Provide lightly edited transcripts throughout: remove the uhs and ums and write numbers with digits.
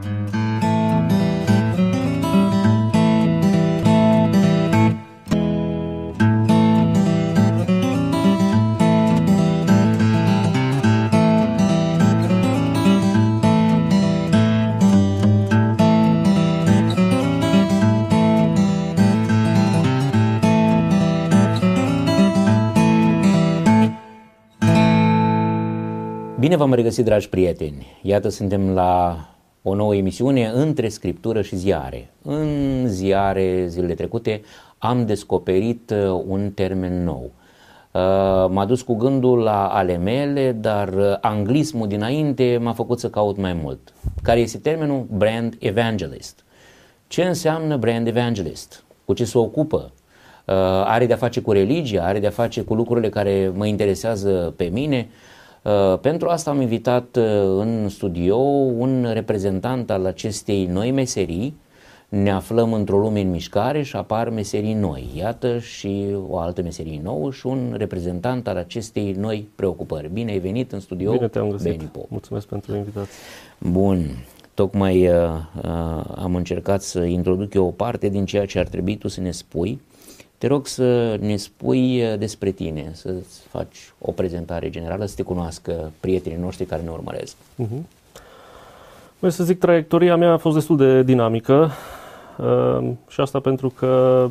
Bine v-am regăsit, dragi prieteni! Iată, suntem la o nouă emisiune între scriptură și ziare. În ziare, zilele trecute, am descoperit un termen nou. M-a dus cu gândul la ale mele, dar anglismul dinainte m-a făcut să caut mai mult. Care este termenul? Brand evangelist. Ce înseamnă brand evangelist? Cu ce se ocupă? Are de-a face cu religia? Are de-a face cu lucrurile care mă interesează pe mine? Pentru asta am invitat în studio un reprezentant al acestei noi meserii. Ne aflăm într-o lume în mișcare și apar meserii noi. Iată și o altă meserie nouă și un reprezentant al acestei noi preocupări. Bine ai venit în studio. Bine te-am găsit. Benipo. Mulțumesc pentru invitație. Bun. Tocmai am încercat să introduc eu o parte din ceea ce ar trebui tu să ne spui. Te rog să ne spui despre tine, să-ți faci o prezentare generală, să te cunoască prietenii noștri care ne urmăresc. Băi, să zic, traiectoria mea a fost destul de dinamică și asta pentru că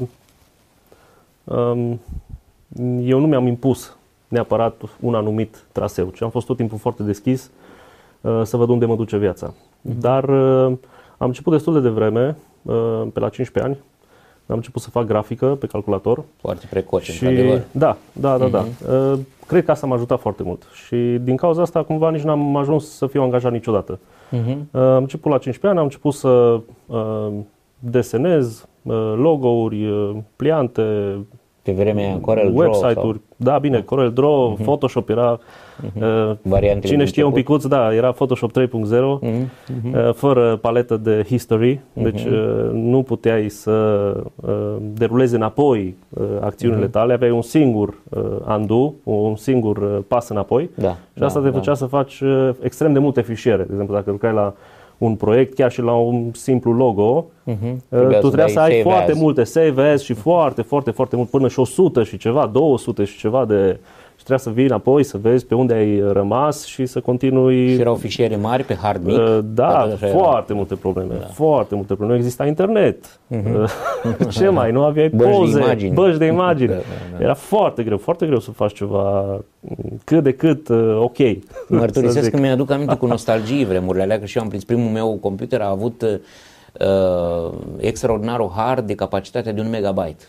eu nu mi-am impus neapărat un anumit traseu, ci am fost tot timpul foarte deschis să văd unde mă duce viața. Dar am început destul de devreme, pe la 15 ani, am început să fac grafică pe calculator. Foarte precoce, într-adevăr. Da. Cred că asta m-a ajutat foarte mult. Și din cauza asta, cumva, nici n-am ajuns să fiu angajat niciodată. Am început la 15 ani, am început să desenez logo-uri, pliante, pe vremea Corel Draw, website-uri. Da, bine, Corel Draw, Photoshop era, cine știe un picuț, da, era Photoshop 3.0, fără paletă de history, deci nu puteai să derulezi înapoi acțiunile tale, aveai un singur undo, un singur pas înapoi, și asta te făcea să faci extrem de multe fișiere. De exemplu, dacă lucrai la un proiect, chiar și la un simplu logo, tu trebuia să ai foarte multe save as și foarte mult, până și 100 și ceva, 200 și ceva de... Și trebuia să vii înapoi, să vezi pe unde ai rămas și să continui... Și erau fișiere mari pe hard mic? Da, foarte multe probleme, foarte multe probleme. Nu exista internet. Ce mai? Nu aveai poze, băși de imagini. Era foarte greu să faci ceva cât de cât ok. Mărturisesc că mi-aduc aminte cu nostalgie vremurile alea, că și eu am prins primul meu computer, a avut extraordinarul hard de capacitatea de 1 megabyte.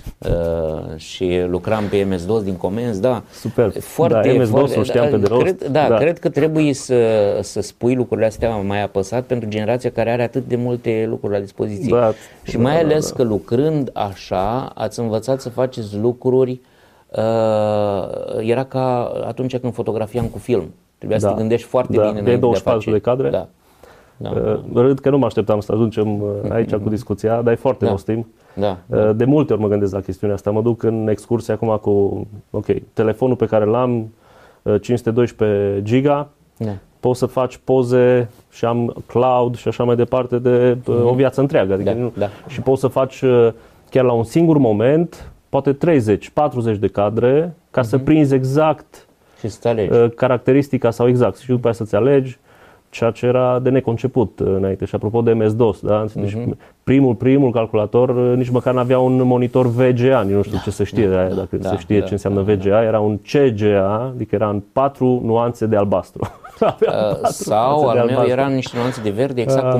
Și lucram pe MS-DOS din comenzi, da. Super. MS-DOS-ul știam pe de rost. Cred că trebuie să spui lucrurile astea mai apăsat pentru generația care are atât de multe lucruri la dispoziție. Și mai ales că lucrând așa, ați învățat să faceți lucruri, era ca atunci când fotografiam cu film. Trebuia să te gândești foarte bine înainte de 24 de cadre. Râd că nu mă așteptam să ajungem aici cu discuția, dar e foarte nostim. De multe ori mă gândesc la chestiunea asta. Mă duc în excursie acum cu telefonul pe care l-am, 512 giga, poți să faci poze și am cloud și așa mai departe de o viață întreagă. Adică și poți să faci chiar la un singur moment, poate 30-40 de cadre, ca să prinzi exact caracteristica sau exact. Și după aceea să-ți alegi, ceea ce era de neconceput înainte. Și apropo de MS-DOS, da? Deci primul calculator nici măcar n-avea un monitor VGA, nu știu ce se știe, dacă se știe ce înseamnă VGA, era un CGA, adică era în 4 nuanțe de albastru. Sau al meu era în niște nuanțe de verde, exact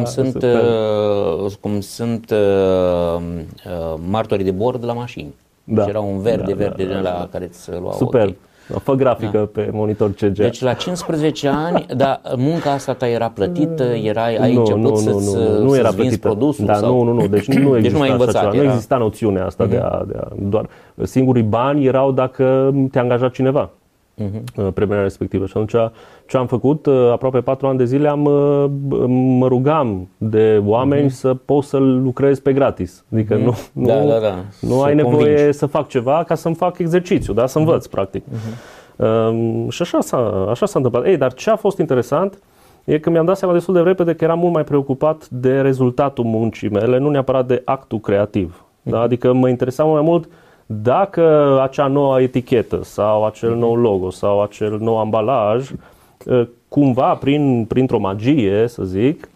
cum sunt martorii de bord la mașini. Deci era un verde din ăla care îți lua super. Fă grafică pe monitor CGA. Deci la 15 ani, dar munca asta ta era plătită, ai început să-ți vinzi produsul? Da, nu, deci nu exista așa ceva. Nu exista noțiunea asta de a doar... Singurii bani erau dacă te angaja cineva pe vremea respectivă. Și atunci ce am făcut, aproape 4 ani de zile mă rugam de oameni să pot să lucrez pe gratis. Adică nu ai nevoie să fac ceva ca să-mi fac exercițiu, să învăț practic. Și așa s-a întâmplat. Dar ce a fost interesant e că mi-am dat seama destul de repede că eram mult mai preocupat de rezultatul muncii mele, nu neapărat de actul creativ. Da? Adică mă interesa mai mult dacă acea nouă etichetă sau acel nou logo sau acel nou ambalaj, cumva printr-o magie, să zic,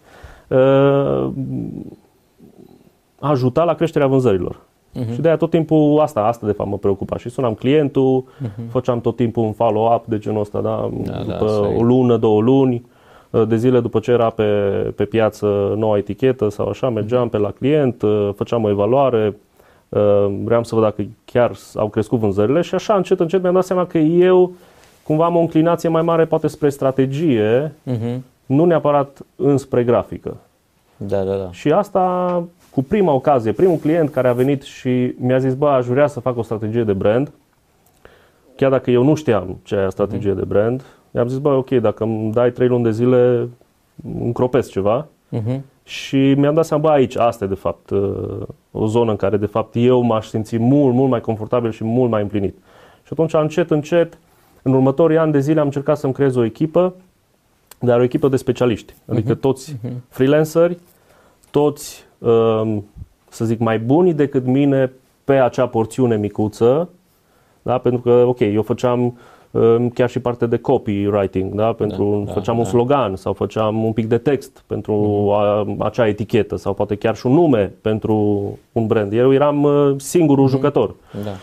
ajuta la creșterea vânzărilor. Și de aia tot timpul asta de fapt mă preocupa. Și sunam clientul, făceam tot timpul un follow-up de genul ăsta, da? După o lună, 2 luni, de zile după ce era pe piață noua etichetă sau așa, mergeam pe la client, făceam o evaluare, vreau să văd dacă chiar au crescut vânzările și așa încet mi-am dat seama că eu cumva am o înclinație mai mare poate spre strategie, nu neapărat înspre grafică. Da. Și asta cu prima ocazie, primul client care a venit și mi-a zis, bă, aș vrea să fac o strategie de brand, chiar dacă eu nu știam ce e strategie de brand, i-am zis, bă, ok, dacă îmi dai 3 luni de zile, încropesc ceva. Și mi-am dat seama, bă, aici, asta e de fapt o zonă în care de fapt eu m-aș simți mult mai confortabil și mult mai împlinit. Și atunci, încet, în următorii ani de zile am încercat să-mi creez o echipă, dar o echipă de specialiști. Adică toți freelanceri, toți, să zic, mai buni decât mine pe acea porțiune micuță, da? Pentru că, ok, eu făceam chiar și parte de copywriting, da? Făceam un slogan sau făceam un pic de text pentru acea etichetă sau poate chiar și un nume pentru un brand. Eu eram singurul jucător.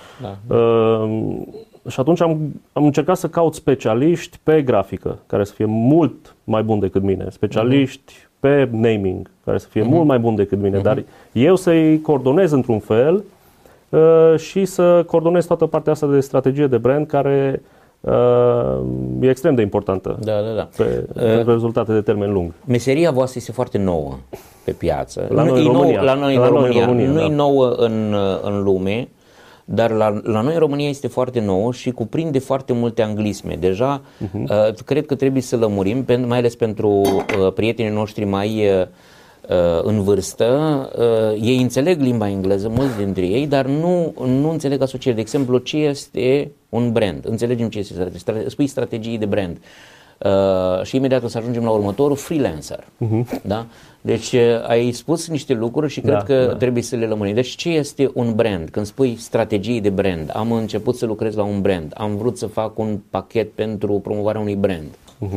Și atunci am încercat să caut specialiști pe grafică, care să fie mult mai buni decât mine, specialiști pe naming, care să fie mult mai buni decât mine, dar eu să-i coordonez într-un fel și să coordonez toată partea asta de strategie de brand care e extrem de importantă pentru rezultate de termen lung. Meseria voastră este foarte nouă pe piață. La noi în România. Nu e nouă în lume, dar la noi în România este foarte nouă și cuprinde foarte multe anglisme. Deja cred că trebuie să lămurim, mai ales pentru prietenii noștri mai în vârstă, ei înțeleg limba engleză, mulți dintre ei, dar nu înțeleg asocieri. De exemplu, ce este un brand? Înțelegem ce este, spui strategii de brand. Și imediat o să ajungem la următorul, freelancer. Da? Deci ai spus niște lucruri și cred că trebuie să le lămurim. Deci ce este un brand? Când spui strategii de brand, am început să lucrez la un brand, am vrut să fac un pachet pentru promovarea unui brand.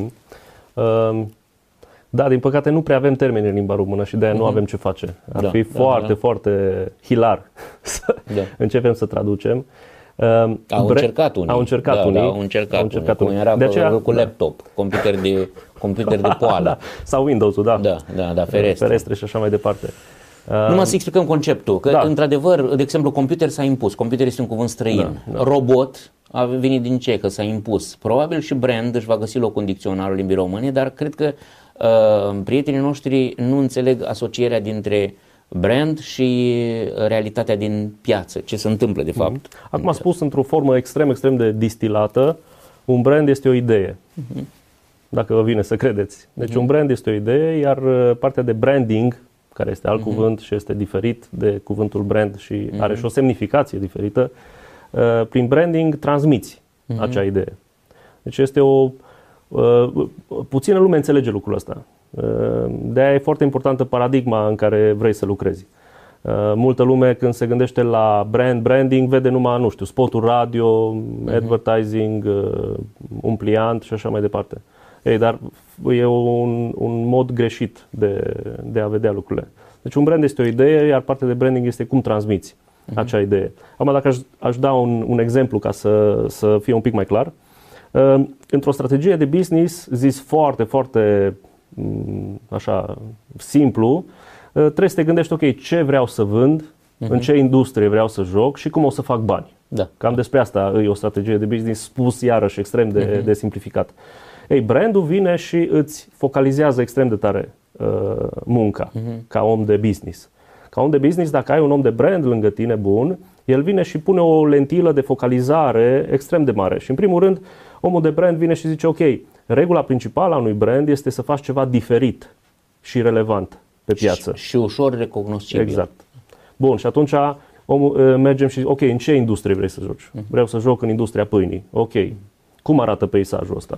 Da, din păcate nu prea avem termeni în limba română și de-aia nu avem ce face. Ar fi foarte hilar să începem să traducem. Au încercat unii. Au încercat unii. Era de aceea, cu laptop, computer de poală. Sau Windows-ul, ferestre și așa mai departe. Numai să explicăm conceptul, că într-adevăr, de exemplu, computer s-a impus, computer este un cuvânt străin, robot a venit din cecă, s-a impus. Probabil și brand își va găsi locul în dicționarul limbii române, dar cred că prietenii noștri nu înțeleg asocierea dintre brand și realitatea din piață, ce se întâmplă de fapt. Acum am spus într-o formă extrem de distilată, un brand este o idee. Dacă vă vine să credeți. Deci un brand este o idee, iar partea de branding, care este alt cuvânt și este diferit de cuvântul brand și are și o semnificație diferită, prin branding transmiți acea idee. Deci este puțină lume înțelege lucrul ăsta. De-aia e foarte importantă paradigma în care vrei să lucrezi. Multă lume când se gândește la branding vede numai, nu știu, spoturi radio, advertising, un pliant și așa mai departe. Dar e un mod greșit de a vedea lucrurile. Deci un brand este o idee, iar partea de branding este cum transmiți acea idee. Acum dacă aș da un exemplu ca să fie un pic mai clar, într-o strategie de business zis foarte așa simplu, trebuie să te gândești, ok, ce vreau să vând, în ce industrie vreau să joc și cum o să fac bani. Cam despre asta e o strategie de business spus iarăși extrem de simplificat. Brandul vine și îți focalizează extrem de tare munca ca om de business. Ca om de business, dacă ai un om de brand lângă tine bun, el vine și pune o lentilă de focalizare extrem de mare. Și în primul rând, omul de brand vine și zice, ok, regula principală a unui brand este să faci ceva diferit și relevant pe piață. Și ușor recognoscibil. Exact. Bun, și atunci mergem și, ok, în ce industrie vrei să joci? Vreau să joc în industria pâinii. Ok, cum arată peisajul ăsta?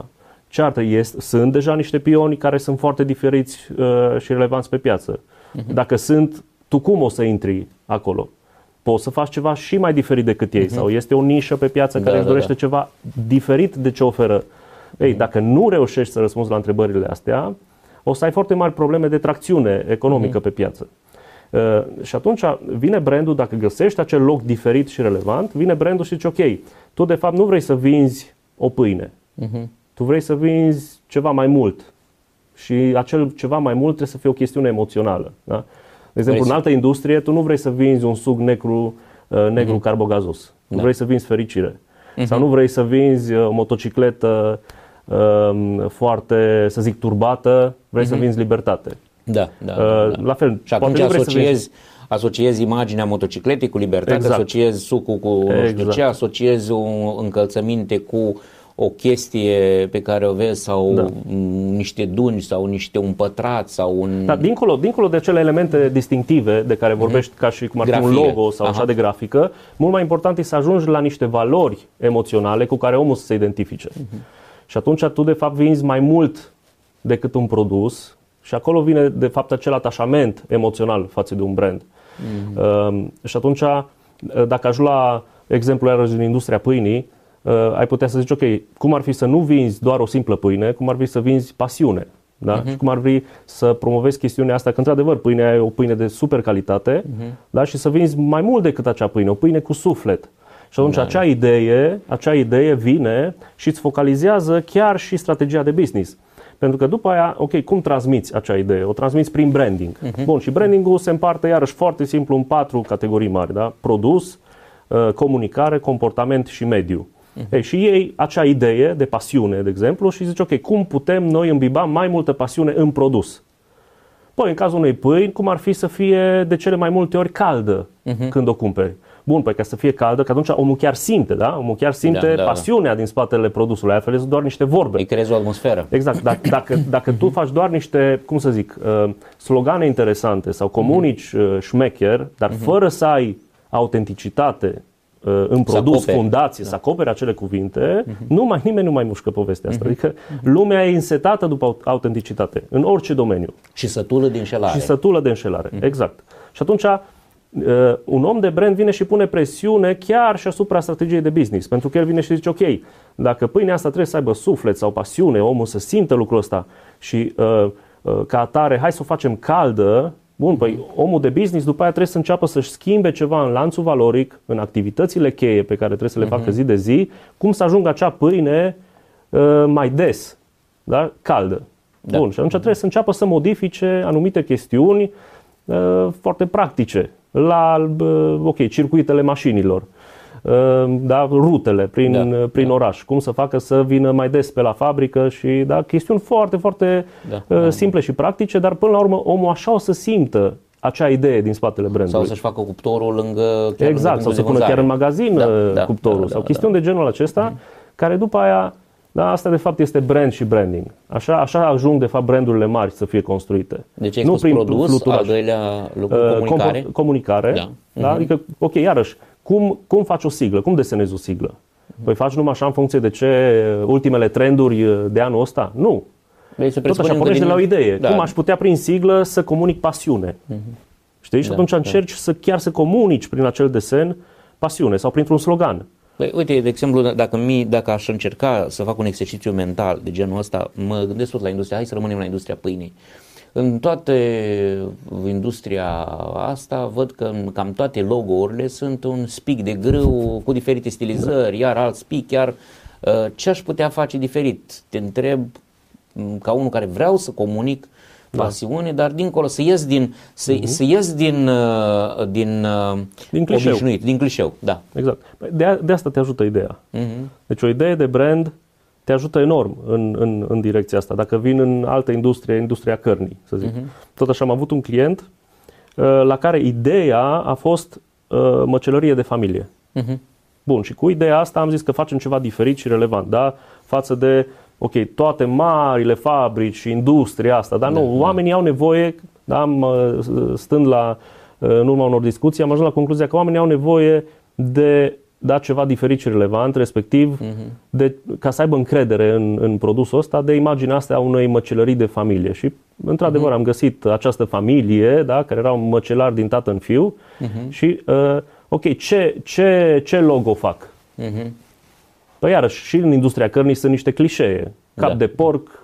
ce ar trebui? Sunt deja niște pioni care sunt foarte diferiți și relevanți pe piață. Dacă sunt, tu cum o să intri acolo? Poți să faci ceva și mai diferit decât ei sau este o nișă pe piață care își dorește ceva diferit de ce oferă. Ei, dacă nu reușești să răspunzi la întrebările astea, o să ai foarte mari probleme de tracțiune economică pe piață. Și atunci vine brandul, dacă găsești acel loc diferit și relevant, vine brandul și zice, ok, tu de fapt nu vrei să vinzi o pâine, tu vrei să vinzi ceva mai mult și acel ceva mai mult trebuie să fie o chestiune emoțională. Da? De exemplu, în altă industrie, tu nu vrei să vinzi un suc negru carbogazos, nu vrei să vinzi fericire sau nu vrei să vinzi o motocicletă foarte, să zic, turbată, vrei să vinzi libertate. Da. La fel. Și atunci asociezi imaginea motocicletei cu libertate, asociezi sucul cu nu știu ce, asociezi încălțăminte cu o chestie pe care o vezi sau niște dungi sau un pătrat sau un... Da, dincolo de acele elemente distinctive de care vorbești ca și cum ar fi un logo sau așa de grafică, mult mai important e să ajungi la niște valori emoționale cu care omul să se identifice. Și atunci tu de fapt vinzi mai mult decât un produs și acolo vine de fapt acel atașament emoțional față de un brand. Și atunci dacă ajungi la exemplu iarăși din industria pâinii, ai putea să zici, ok, cum ar fi să nu vinzi doar o simplă pâine, cum ar fi să vinzi pasiune. Da? Și cum ar fi să promovezi chestiunea asta, că într-adevăr pâinea e o pâine de super calitate, da? Și să vinzi mai mult decât acea pâine, o pâine cu suflet. Și atunci acea idee vine și îți focalizează chiar și strategia de business. Pentru că după aia, ok, cum transmiți acea idee? O transmiți prin branding. Bun, și branding-ul se împarte iarăși foarte simplu în 4 categorii mari. Da? Produs, comunicare, comportament și mediu. Ei, și ei acea idee de pasiune, de exemplu, și zice, ok, cum putem noi îmbiba mai multă pasiune în produs? Păi, în cazul unei pâini, cum ar fi să fie de cele mai multe ori caldă când o cumperi? Bun, păi ca să fie caldă, că atunci omul chiar simte, da? Omul chiar simte pasiunea din spatele produsului, altfel sunt doar niște vorbe. Îi creezi o atmosferă. Exact, dacă tu faci doar niște, cum să zic, slogane interesante sau comunici șmecher, dar fără să ai autenticitate în produs, fundație, să acopere acele cuvinte, nimeni nu mai mușcă povestea asta. Adică lumea e însetată după autenticitate, în orice domeniu. Și sătulă de înșelare. Exact. Și atunci un om de brand vine și pune presiune chiar și asupra strategiei de business. Pentru că el vine și zice, ok, dacă pâinea asta trebuie să aibă suflet sau pasiune, omul să simtă lucrul ăsta și ca atare, hai să o facem caldă. Bun, păi omul de business după aia trebuie să înceapă să-și schimbe ceva în lanțul valoric, în activitățile cheie pe care trebuie să le facă zi de zi, cum să ajungă acea pâine mai des, da? Caldă. Da. Bun, și atunci trebuie să înceapă să modifice anumite chestiuni foarte practice la circuitele mașinile, da, rutele prin oraș, cum să facă să vină mai des pe la fabrică și chestiuni foarte, foarte simple și practice, dar până la urmă omul așa o să simtă acea idee din spatele brandului. Sau să-și facă cuptorul lângă sau să pună chiar în magazin cuptorul sau chestiuni de genul acesta, care după aia, asta de fapt este brand și branding. Așa ajung de fapt brandurile mari să fie construite. Deci ai spus produs, al doilea lucru, comunicare. Da? Adică, ok, iarăși, cum faci o siglă? Cum desenezi o siglă? Păi faci numai așa în funcție de ce ultimele trenduri de anul ăsta? Nu. Tot așa, pornești de la o idee. Cum aș putea prin siglă să comunic pasiune? Știi? Și atunci încerci să comunici prin acel desen pasiune sau printr-un slogan. Păi, uite, de exemplu, dacă aș încerca să fac un exercițiu mental de genul ăsta, mă gândesc tot la industria, hai să rămânem la industria pâinii. În toate industria asta văd că cam toate logo-urile sunt un spic de grâu cu diferite stilizări, iar alt spic, iar ce aș putea face diferit? Te întreb ca unul care vreau să comunic pasiune, dar dincolo să ies din obișnuit, din clișeu. Da. Exact. De asta te ajută ideea. Deci o idee de brand te ajută enorm în direcția asta. Dacă vin în altă industrie, industria cărnii, să zic. Tot așa am avut un client la care ideea a fost măcelărie de familie. Bun, și cu ideea asta am zis că facem ceva diferit și relevant, da? Față de, ok, toate marile fabrici și industria asta, dar nu, oamenii au nevoie, da? Stând în urma unor discuții, am ajuns la concluzia că oamenii au nevoie da ceva diferit și relevant, respectiv ca să aibă încredere în produsul ăsta, de imaginea asta a unei măcelării de familie. Și într-adevăr am găsit această familie, da, care erau măcelari din tată în fiu și ok, ce logo fac? Păi iarăși și în industria cărnii sunt niște clișee. Cap de porc,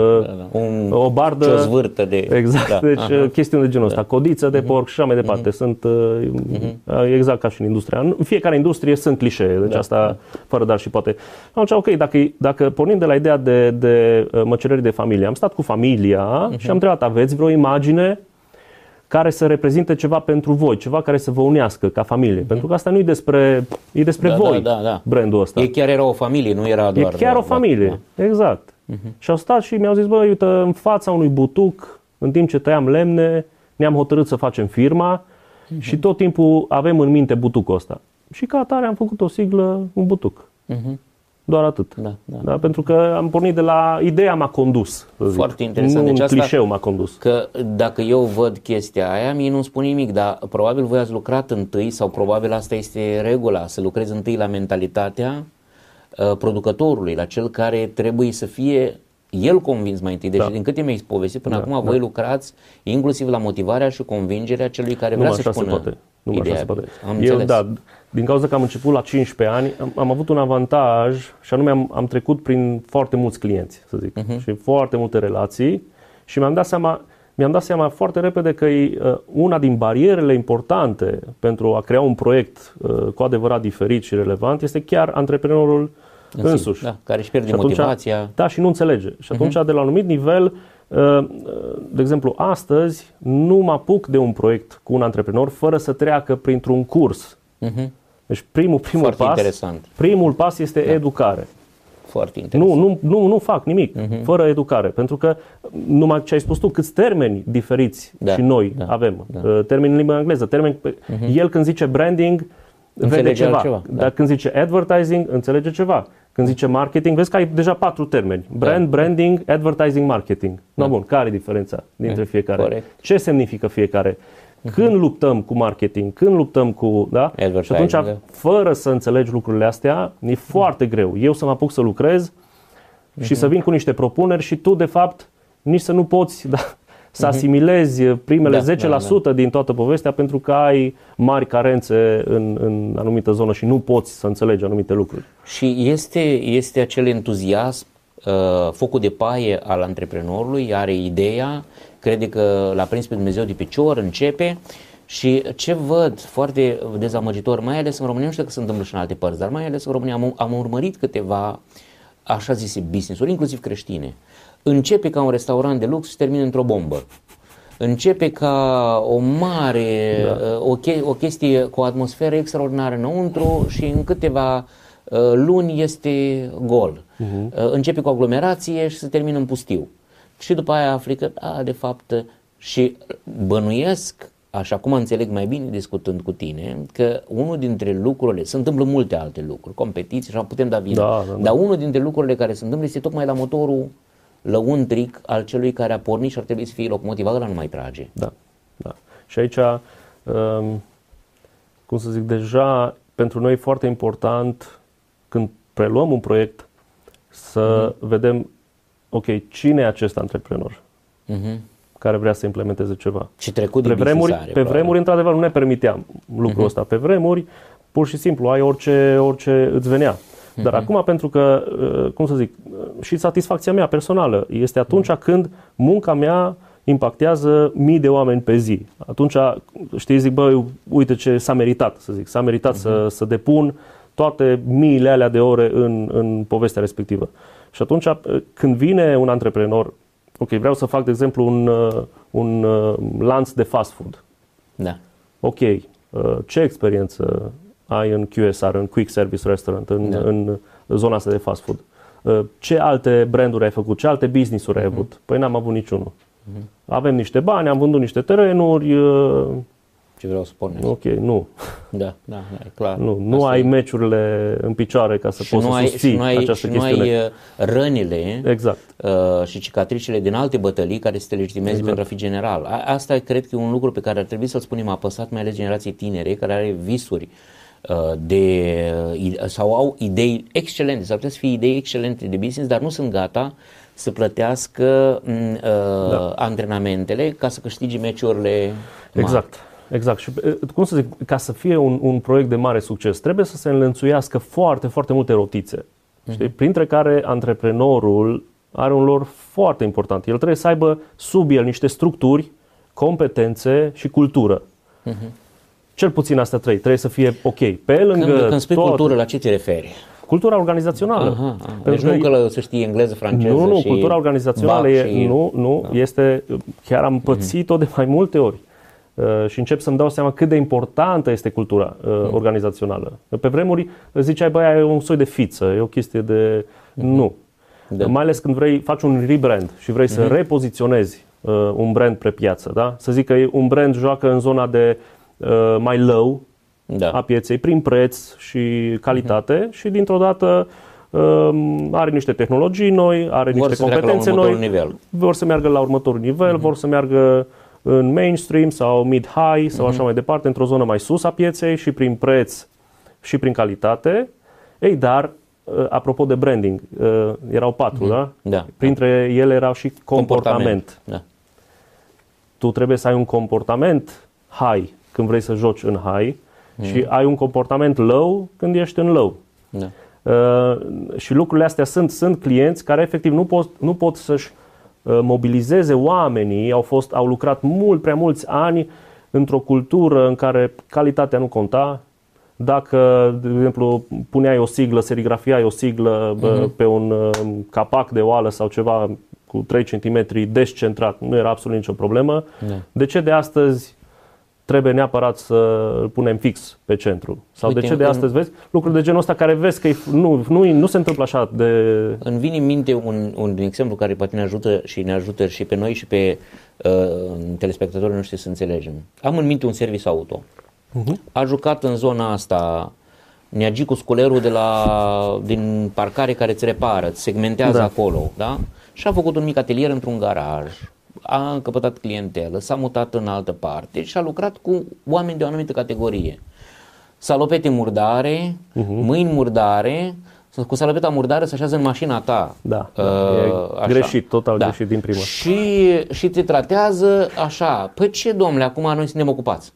o bardă, o zvârtă de... Exact, deci chestiuni de genul ăsta, codiță de porc și așa mai departe. Sunt exact ca și în industria. În fiecare industrie sunt clișee, deci asta fără dar și poate. Atunci, ok, dacă pornim de la ideea de măcelări de familie, am stat cu familia și am întrebat, aveți vreo imagine care să reprezinte ceva pentru voi, ceva care să vă unească ca familie. Pentru că asta nu e despre voi, brandul ăsta. E chiar era o familie, nu era doar... E chiar o familie, exact. Și au stat și mi-au zis, bă, uite, în fața unui butuc, în timp ce tăiam lemne, ne-am hotărât să facem firma și tot timpul avem în minte butucul ăsta. Și ca atare am făcut o siglă, un butuc. Doar atât. Da? Pentru că am pornit de la... Ideea m-a condus. Foarte interesant. Nu deci un clișeu m-a condus. Că dacă eu văd chestia aia, mie nu-mi spune nimic, dar probabil voi ați lucrat întâi, sau probabil asta este regula, să lucrezi întâi la mentalitatea producătorului, la cel care trebuie să fie el convins mai întâi. Deci din câte mi-ai povestit până acum, voi lucrați inclusiv la motivarea și convingerea celui care vrea să-și pună ideea. Din cauza că am început la 15 ani, am avut un avantaj și anume am trecut prin foarte mulți clienți, să zic, și foarte multe relații și mi-am dat seama foarte repede că e una din barierele importante pentru a crea un proiect cu adevărat diferit și relevant este chiar antreprenorul însuși. Care își pierde motivația. Și nu înțelege. Și atunci, de la un anumit nivel, de exemplu, astăzi nu mă apuc de un proiect cu un antreprenor fără să treacă printr-un curs. Deci primul pas este educare. Foarte interesant. Nu fac nimic fără educare, pentru că numai ce ai spus tu, câți termeni diferiți și noi avem. Termeni în limba engleză, el când zice branding vede ceva, dar când zice advertising înțelege ceva. Când zice marketing, vezi că ai deja 4 termeni. Branding, advertising, marketing. Bun, care e diferența dintre fiecare? Corect. Ce semnifică fiecare? Când luptăm cu marketing, când luptăm cu... Și atunci, fără să înțelegi lucrurile astea, e foarte greu. Eu să mă apuc să lucrez și să vin cu niște propuneri și tu, de fapt, nici să nu poți să asimilezi primele 10% din toată povestea pentru că ai mari carențe în anumită zonă și nu poți să înțelegi anumite lucruri. Și este acel entuziasm, focul de paie al antreprenorului, are ideea, crede că l-a prins pe Dumnezeu de picior, începe și ce văd foarte dezamăgitor, mai ales în România, nu știu că se întâmplă și în alte părți, dar mai ales în România am urmărit câteva așa zise business-uri, inclusiv creștine. Începe ca un restaurant de lux și termină într-o bombă. Începe ca o mare, o chestie cu o atmosferă extraordinară înăuntru și în câteva luni este gol. Începe cu aglomerație și se termină în pustiu. Și după aia afli că, de fapt, și bănuiesc, așa cum înțeleg mai bine discutând cu tine, că unul dintre lucrurile, se întâmplă multe alte lucruri, competiții, și putem da vină, dar unul dintre lucrurile care se întâmplă este tocmai la motorul lăuntric al celui care a pornit și ar trebui să fie locomotiva, ăla nu mai trage. Da. Și aici, cum să zic, deja pentru noi e foarte important când preluăm un proiect să vedem, ok, cine e acest antreprenor care vrea să implementeze ceva. Și trecut de business-are. Pe vremuri, într-adevăr, nu ne permiteam lucrul ăsta. Pe vremuri, pur și simplu, ai orice îți venea. Dar acum, pentru că, cum să zic, și satisfacția mea personală este atunci când munca mea impactează mii de oameni pe zi. Atunci, știi, zic, uite ce s-a meritat, să zic. S-a meritat să depun toate miile alea de ore în povestea respectivă. Și atunci, când vine un antreprenor, ok, vreau să fac, de exemplu, un lanț de fast food. Da. Ok, ce experiență ai în QSR, în Quick Service Restaurant, în zona asta de fast food? Ce alte branduri ai făcut? Ce alte business-uri ai avut? Păi n-am avut niciunul. Avem niște bani, am vândut niște terenuri. Ce vreau să pornesc. Ok, nu. Da, e clar. Nu ai meciurile în picioare ca să poți să susții această chestiune. Și nu ai rănile și cicatricile din alte bătălii care să te legitimeze pentru a fi general. Asta cred că e un lucru pe care ar trebui să-l spunem apăsat, mai ales generației tinere, care are visuri sau au idei excelente, sau putea să fie idei excelente de business, dar nu sunt gata să plătească antrenamentele ca să câștige meciurile mari. Exact. Și cum să zic, ca să fie un proiect de mare succes, trebuie să se înlănțuiască foarte, foarte multe rotițe. Știi? Printre care antreprenorul are un rol foarte important. El trebuie să aibă sub el niște structuri, competențe și cultură. Cel puțin astea trei. Trebuie să fie ok. Pe lângă când spui cultură, la ce te referi? Cultura organizațională. Deci nu că să știi engleză, franceză nu, și cultura organizațională este, chiar am pățit-o de mai multe ori. Și încep să-mi dau seama cât de importantă este cultura organizațională. Pe vremuri ziceai, băi, e un soi de fiță, e o chestie de... Nu. Da. Mai ales când faci un rebrand și vrei să repoziționezi un brand pe piață. Da? Să zic că un brand joacă în zona de mai low a pieței prin preț și calitate și dintr-o dată are niște tehnologii noi, are niște competențe noi, vor să meargă la următorul nivel, vor să meargă în mainstream sau mid-high sau așa mai departe, într-o zonă mai sus a pieței și prin preț și prin calitate. Ei, dar, apropo de branding, erau 4, da? Da. Printre ele erau și comportament. Da. Tu trebuie să ai un comportament high când vrei să joci în high și ai un comportament low când ești în low. Da. Și lucrurile astea sunt clienți care efectiv nu pot să-și mobilizeze oamenii, au lucrat mult prea mulți ani într-o cultură în care calitatea nu conta. Dacă, de exemplu, puneai o siglă, serigrafiai o siglă pe un capac de oală sau ceva cu 3 cm descentrat, nu era absolut nicio problemă. De ce de astăzi trebuie neapărat să îl punem fix pe centru? Sau de ce de astăzi vezi lucruri de genul ăsta care vezi că nu se întâmplă așa de... Îmi vine în minte un exemplu care poate ne ajută și pe noi și pe telespectatorii noștri să înțelegem. Am în minte un service auto. A jucat în zona asta Neagi cu sculerul din parcare care îți repară, îți segmentează acolo, da? Și a făcut un mic atelier într-un garaj. A încăpătat clientelă, s-a mutat în altă parte și a lucrat cu oameni de o anumită categorie. Salopete murdare, mâini murdare, cu salopeta murdară se așează în mașina ta. E greșit, total greșit din prima. Și te tratează așa. Păi ce, domnule, acum noi suntem ocupați.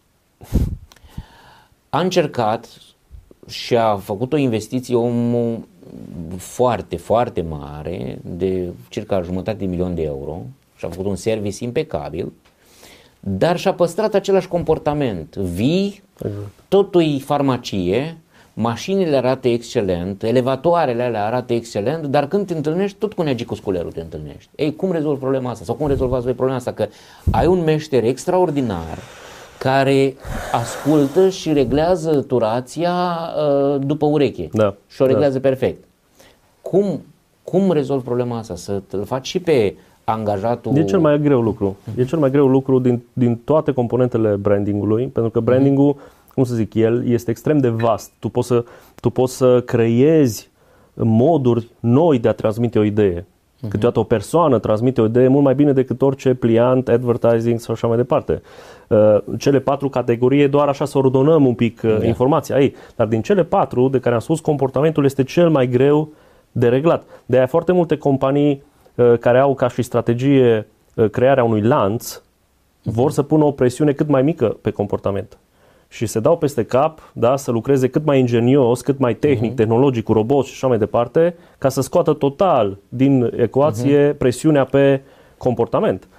A încercat și a făcut o investiție foarte, foarte mare, de circa 500.000 de euro, și a făcut un service impecabil, dar și-a păstrat același comportament. Totul e farmacie, mașinile arată excelent, elevatoarele alea arată excelent, dar când te întâlnești, tot cu Neagi cu sculerul te întâlnești. Ei, cum rezolvi problema asta? Sau cum rezolvați voi problema asta? Că ai un meșter extraordinar care ascultă și reglează turația după ureche și o reglează perfect. Cum rezolvi problema asta? Să-l faci și pe angajatul... E cel mai greu lucru. E cel mai greu lucru din toate componentele brandingului, pentru că brandingul, cum să zic, el este extrem de vast. Tu poți să creezi moduri noi de a transmite o idee. Câteodată o persoană transmite o idee mult mai bine decât orice pliant, advertising sau așa mai departe. Cele 4 categorii, doar așa să ordonăm un pic informația ei. Dar din cele 4 de care am spus, comportamentul este cel mai greu de reglat. De aia foarte multe companii care au ca și strategie crearea unui lanț vor să pună o presiune cât mai mică pe comportament. Și se dau peste cap, să lucreze cât mai ingenios, cât mai tehnic, tehnologic, cu roboți și așa mai departe, ca să scoată total din ecuație presiunea pe comportament.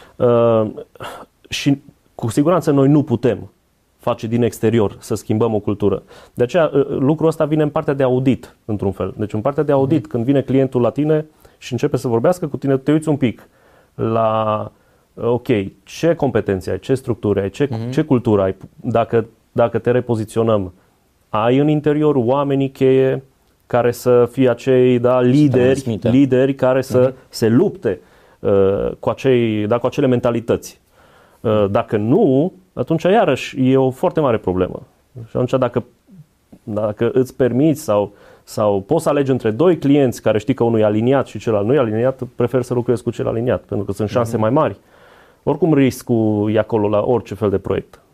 Și cu siguranță noi nu putem face din exterior să schimbăm o cultură. De aceea lucrul ăsta vine în partea de audit, într-un fel. Deci în partea de audit, când vine clientul la tine și începe să vorbească cu tine, te uiți un pic la... Ok, ce competențe ai, ce structuri ai, ce cultură ai, dacă te repoziționăm, ai în interior oamenii cheie care să fie acei lideri care să se lupte cu acele mentalități. Dacă nu, atunci iarăși e o foarte mare problemă. Și atunci dacă îți permiți sau poți să alegi între 2 clienți care știi că unul e aliniat și celălalt nu e aliniat, preferi să lucrezi cu cel aliniat, pentru că sunt șanse mai mari. Oricum riscul e acolo la orice fel de proiect.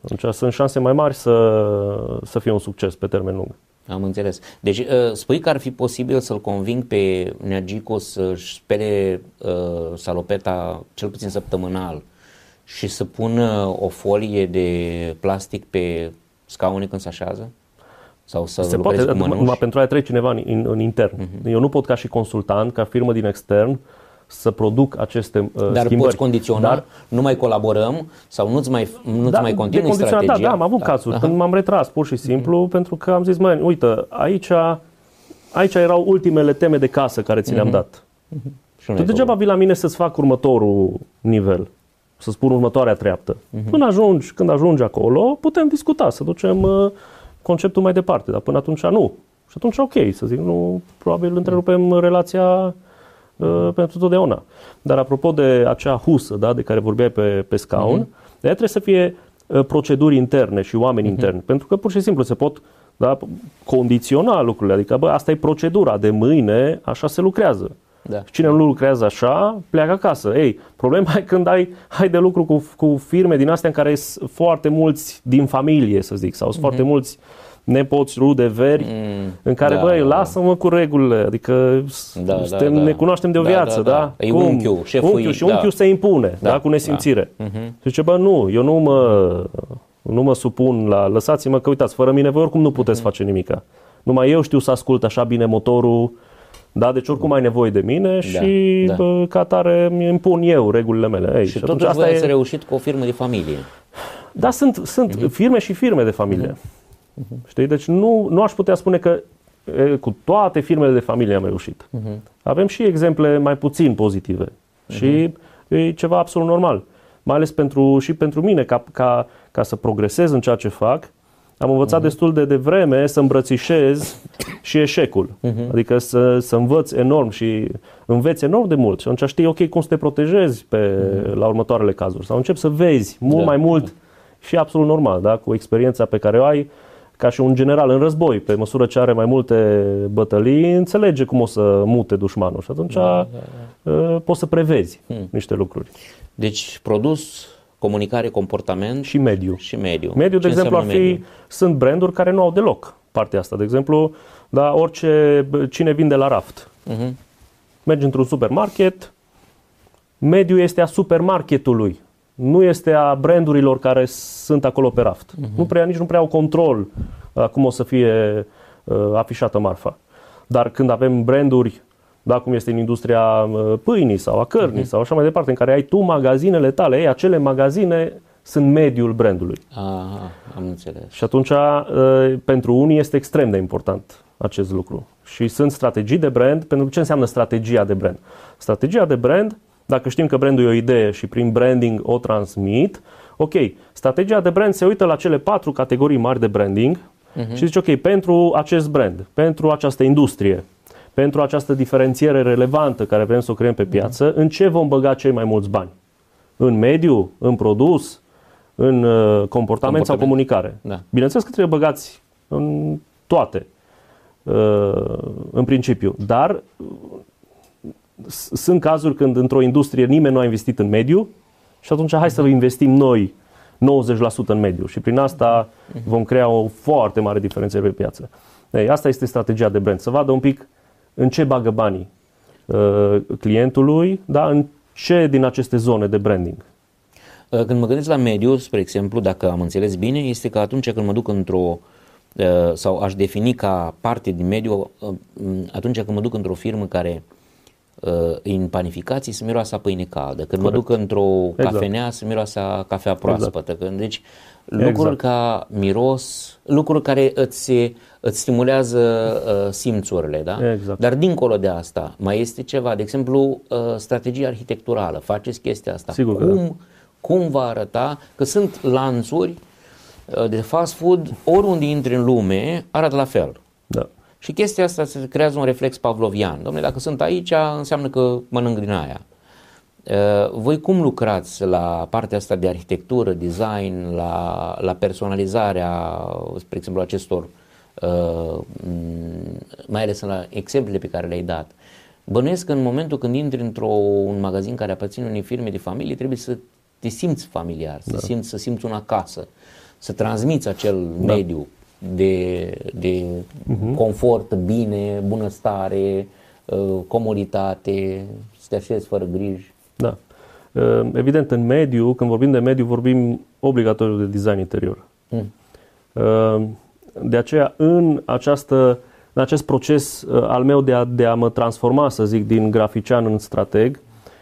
Atunci sunt șanse mai mari să fie un succes pe termen lung. Am înțeles. Deci spui că ar fi posibil să-l conving pe Nergico să-și spele salopeta cel puțin săptămânal și să pună o folie de plastic pe scaune când se așează? Sau să se poate, numai pentru a trece cineva în intern. Eu nu pot ca și consultant, ca firmă din extern, să produc aceste schimbări. Dar poți condiționa, nu mai colaborăm sau nu-ți mai continui strategia? Da, am avut cazuri când m-am retras pur și simplu pentru că am zis, uite, aici erau ultimele teme de casă care ți le-am dat. Tu degeaba vii la mine să-ți fac următorul nivel, să spun următoarea treaptă. Când ajungi acolo, putem discuta, să ducem conceptul mai departe, dar până atunci nu. Și atunci ok, să zic, nu, probabil întrerupem relația pentru totdeauna. Dar apropo de acea husă, da, de care vorbeai pe scaun, de aia trebuie să fie proceduri interne și oameni interni, pentru că pur și simplu se pot condiționa lucrurile, adică asta e procedura, de mâine așa se lucrează. Da. Cine nu lucrează așa, pleacă acasă. Problema e când ai de lucru cu firme din astea în care sunt foarte mulți din familie, să zic, sau sunt foarte mulți nepoți, rude, veri, în care, lasă-mă cu regulile, adică ne cunoaștem de o viață, da? E unchiul, șeful și unchiul se impune, cu nesimțire. Zice, nu, eu nu mă supun lăsați-mă că, uitați, fără mine voi oricum nu puteți face nimica. Numai eu știu să ascult așa bine motorul, da, deci oricum ai nevoie de mine și ca atare îmi impun eu regulile mele. Și totuși voi ați reușit cu o firmă de familie. Da, sunt firme și firme de familie. Știi? Deci nu aș putea spune că cu toate firmele de familie am reușit. Avem și exemple mai puțin pozitive. Și e ceva absolut normal. Mai ales pentru mine, ca să progresez în ceea ce fac, am învățat destul de devreme să îmbrățișez și eșecul. Adică să învăț enorm și înveți enorm de mult. Și atunci știi, ok, cum să te protejezi la următoarele cazuri. Sau începi să vezi mult mai mult și absolut normal, da? Cu experiența pe care o ai, ca și un general în război, pe măsură ce are mai multe bătălii, înțelege cum o să mute dușmanul. Și atunci poți să prevezi niște lucruri. Deci produs, comunicare, comportament și mediu. Mediu, de exemplu, sunt branduri care nu au deloc partea asta. De exemplu, cine vinde la raft. Mergi într-un supermarket, mediul este a supermarketului. Nu este a brandurilor care sunt acolo pe raft. Nici nu prea au control cum o să fie afișată marfa. Dar când avem branduri, cum este în industria pâinii sau a cărnii sau așa mai departe, în care ai tu magazinele tale, acele magazine sunt mediul brandului. Am înțeles. Și atunci, pentru unii este extrem de important acest lucru. Și sunt strategii de brand, pentru că ce înseamnă strategia de brand? Strategia de brand, dacă știm că brandul e o idee și prin branding o transmit, ok, strategia de brand se uită la cele 4 categorii mari de branding și zice, ok, pentru acest brand, pentru această industrie, pentru această diferențiere relevantă care vrem să o creăm pe piață, în ce vom băga cei mai mulți bani? În mediu, în produs, în comportament sau comunicare? Da. Bineînțeles că trebuie băgați în toate, în principiu, dar sunt cazuri când într-o industrie nimeni nu a investit în mediu și atunci hai să investim noi 90% în mediu și prin asta vom crea o foarte mare diferență pe piață. Asta este strategia de brand, să vadă un pic în ce bagă banii clientului, în ce din aceste zone de branding. Când mă gândesc la mediu, spre exemplu, dacă am înțeles bine, este că atunci când mă duc sau aș defini ca parte din mediu, atunci când mă duc într-o firmă care în panificații să miroasă a pâine caldă, când mă duc într-o cafenea să miroasă a cafea proaspătă. Deci lucruri ca miros, lucruri care îți stimulează simțurile, da? Exact. Dar dincolo de asta, mai este ceva, de exemplu, strategia arhitecturală. Faceți chestia asta. Sigur cum va arăta? Că sunt lanțuri de fast food, oriunde intri în lume, arată la fel. Da. Și chestia asta se creează un reflex pavlovian. Dom'le, dacă sunt aici, înseamnă că mănânc din aia. Voi cum lucrați la partea asta de arhitectură, design, la personalizarea, spre exemplu, acestor, mai ales la exemplele pe care le-ai dat? Bănuiesc că în momentul când intri într-un magazin care aparține unei firme de familie, trebuie să te simți familiar, să simți un acasă, să transmiți acel mediu de confort, bine, bunăstare, comoditate, să te așezi fără griji. Da. Evident, în mediu, când vorbim de mediu, vorbim obligatoriu de design interior. De aceea, în acest proces al meu de a mă transforma, să zic, din grafician în strateg,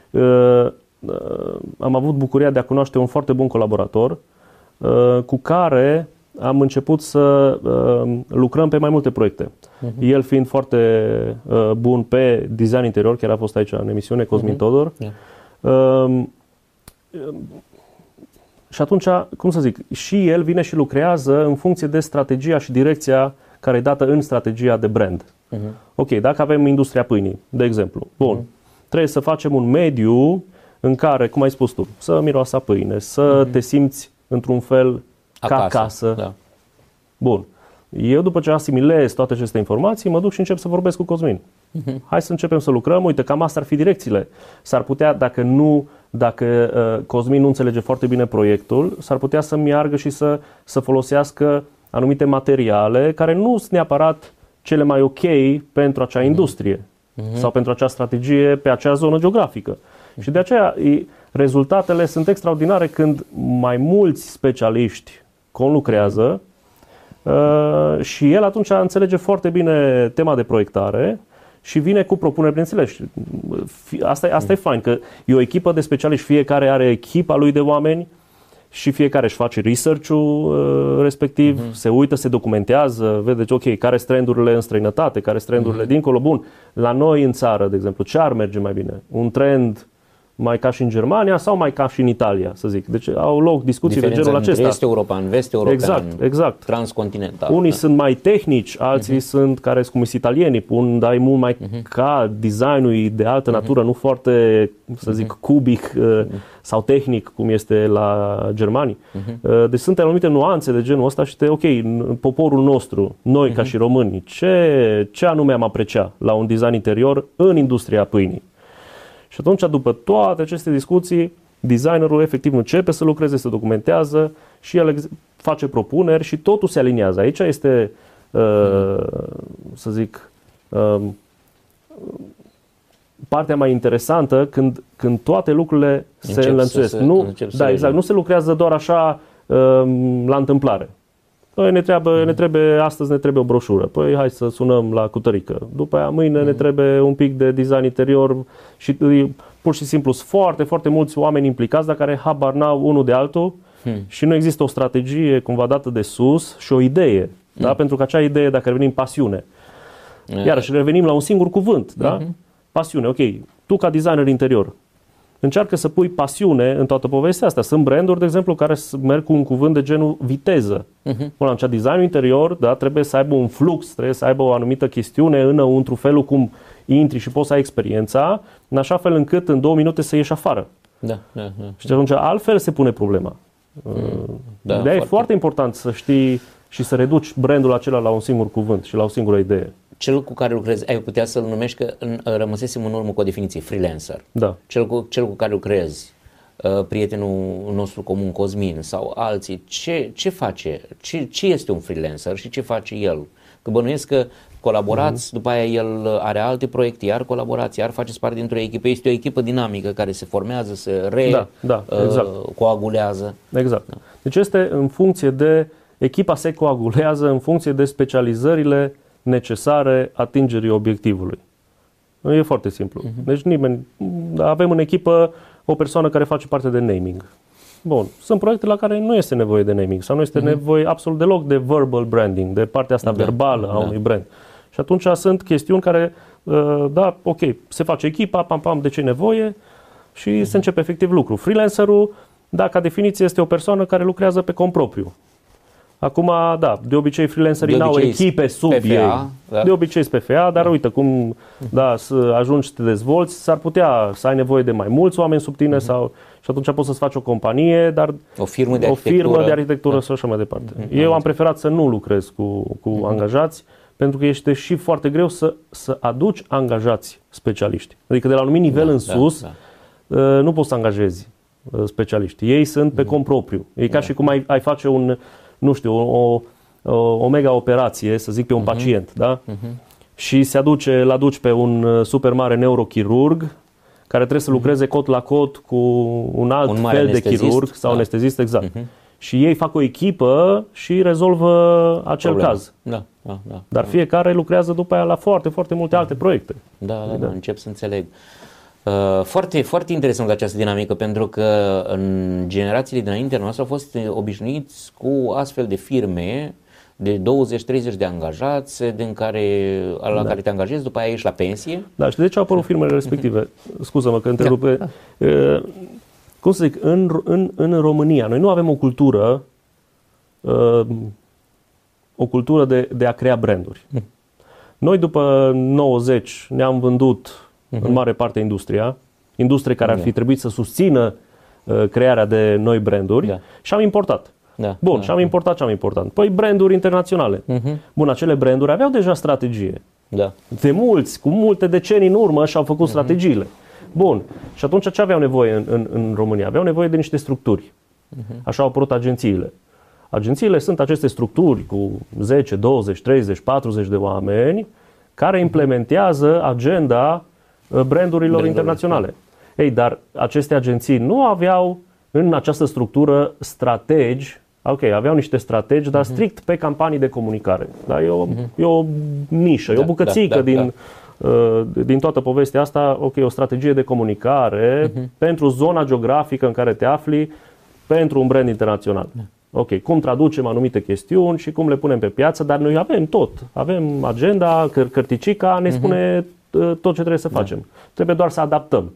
am avut bucuria de a cunoaște un foarte bun colaborator cu care am început să lucrăm pe mai multe proiecte. El fiind foarte bun pe design interior, chiar a fost aici în emisiune, Cosmin Todor. Și atunci, cum să zic, și el vine și lucrează în funcție de strategia și direcția care e dată în strategia de brand. Ok, dacă avem industria pâinii, de exemplu, bun, trebuie să facem un mediu în care, cum ai spus tu, să miroasă pâine, să te simți într-un fel ca acasă. Da. Bun. Eu, după ce asimilez toate aceste informații, mă duc și încep să vorbesc cu Cosmin. Hai să începem să lucrăm. Uite, cam astea ar fi direcțiile. S-ar putea, dacă Cosmin nu înțelege foarte bine proiectul, s-ar putea să meargă și să folosească anumite materiale care nu sunt neapărat cele mai ok pentru acea industrie sau pentru acea strategie pe acea zonă geografică. Și de aceea rezultatele sunt extraordinare când mai mulți specialiști conlucrează și el atunci înțelege foarte bine tema de proiectare și vine cu propuneri, bineînțeles. Asta e fain, că e o echipă de specialiști, fiecare are echipa lui de oameni și fiecare își face research-ul respectiv, se uită, se documentează, vede, ok, care sunt trendurile în străinătate, care sunt trendurile dincolo. Bun, la noi în țară, de exemplu, ce ar merge mai bine? Un trend mai ca și în Germania sau mai ca și în Italia, să zic. Deci au loc discuții de genul acesta. Est european, vest european, exact. transcontinental. Unii sunt mai tehnici, alții sunt care sunt cum sunt italienii, dai mult mai ca designul de altă natură, nu foarte, să zic, cubic sau tehnic, cum este la germanii. Deci sunt anumite nuanțe de genul ăsta și ok, poporul nostru, noi ca și români, ce anume am aprecia la un design interior în industria pâinii? Și atunci, după toate aceste discuții, designerul efectiv începe să lucreze, se documentează și el face propuneri și totul se aliniază. Aici este, să zic, partea mai interesantă când toate lucrurile se înlănțuiesc. Nu se lucrează doar așa la întâmplare. Păi astăzi ne trebuie o broșură. Păi hai să sunăm la cutărică. După aia mâine ne trebuie un pic de design interior și pur și simplu sunt foarte, foarte mulți oameni implicați, dar care habar n-au unul de altul și nu există o strategie cumva dată de sus și o idee. Da? Pentru că acea idee, dacă revenim pasiune, iarăși revenim la un singur cuvânt, da? Pasiune, ok. Tu ca designer interior, încearcă să pui pasiune în toată povestea asta. Sunt branduri, de exemplu, care merg cu un cuvânt de genul viteză. Până atunci, designul interior, da, trebuie să aibă un flux, trebuie să aibă o anumită chestiune înăuntru, felul cum intri și poți să ai experiența, în așa fel încât în 2 minute să ieși afară. Da. Și atunci altfel se pune problema. De-aia e foarte important să știi și să reduci brandul acela la un singur cuvânt și la o singură idee. Cel cu care lucrezi, ai putea să-l numești, că rămăsesem în urmă cu o definiție, freelancer. Da. Cel cu care lucrezi, prietenul nostru comun, Cosmin, sau alții, ce face? Ce este un freelancer și ce face el? Că bănuiesc că colaborați, după aia el are alte proiecte, iar colaborați, iar faceți parte dintr-o echipă. Este o echipă dinamică care se formează, se coagulează. Exact. Da. Deci este în funcție de, echipa se coagulează în funcție de specializările necesare atingerii obiectivului. E foarte simplu. Deci avem în echipă o persoană care face parte de naming. Bun. Sunt proiecte la care nu este nevoie de naming sau nu este nevoie absolut deloc de verbal branding, de partea asta verbală a unui brand. Și atunci sunt chestiuni care, ok, se face echipa, pam, de ce e nevoie și se începe efectiv lucru. Freelancerul, ca definiție, este o persoană care lucrează pe cont propriu. Acum, de obicei freelancerii n-au echipe sub PFA, ei. Da. De obicei sunt PFA, dar uite cum să ajungi să te dezvolți, s-ar putea să ai nevoie de mai mulți oameni sub tine și atunci poți să-ți faci o companie, dar o firmă de arhitectură și așa mai departe. Eu am preferat să nu lucrez cu angajați, pentru că este și foarte greu să aduci angajați specialiști. Adică de la un anumit nivel în sus nu poți să angajezi. specialiști. Ei sunt pe cont propriu. E ca și cum ai face o mega operație, să zic, pe un pacient, da? Și îl aduci pe un super mare neurochirurg care trebuie să lucreze cot la cot cu un alt fel de chirurg sau anestezist, exact. Și ei fac o echipă și rezolvă acel caz. Dar fiecare lucrează după aia la foarte, foarte multe alte proiecte. Da, încep să înțeleg. Foarte, foarte interesant această dinamică, pentru că în generațiile dinaintea noastră au fost obișnuiți cu astfel de firme de 20-30 de angajați la care te angajezi, după aia ești la pensie. Da, și de ce au apărut firmele respective? Scuză-mă că întrerupe. Cum să zic, în România noi nu avem o cultură de a crea branduri. Noi după 90 ne-am vândut în mare parte industrie care ar fi trebuit să susțină crearea de noi branduri și am importat. Bun, și am importat ce am importat. Păi branduri internaționale. Bun, acele branduri aveau deja strategie. De cu multe decenii în urmă și-au făcut strategiile. Bun, și atunci ce aveau nevoie în România? Aveau nevoie de niște structuri. Așa au apărut agențiile. Agențiile sunt aceste structuri cu 10, 20, 30, 40 de oameni care implementează agenda brandurilor internaționale. Ei, dar aceste agenții nu aveau în această structură strategi. Ok, aveau niște strategi, dar strict pe campanii de comunicare. Da? E o nișă, e o bucățică din toată povestea asta. Ok, o strategie de comunicare pentru zona geografică în care te afli, pentru un brand internațional. Ok, cum traducem anumite chestiuni și cum le punem pe piață, dar noi avem tot. Avem agenda, cărticica ne spune tot ce trebuie să facem. Trebuie doar să adaptăm.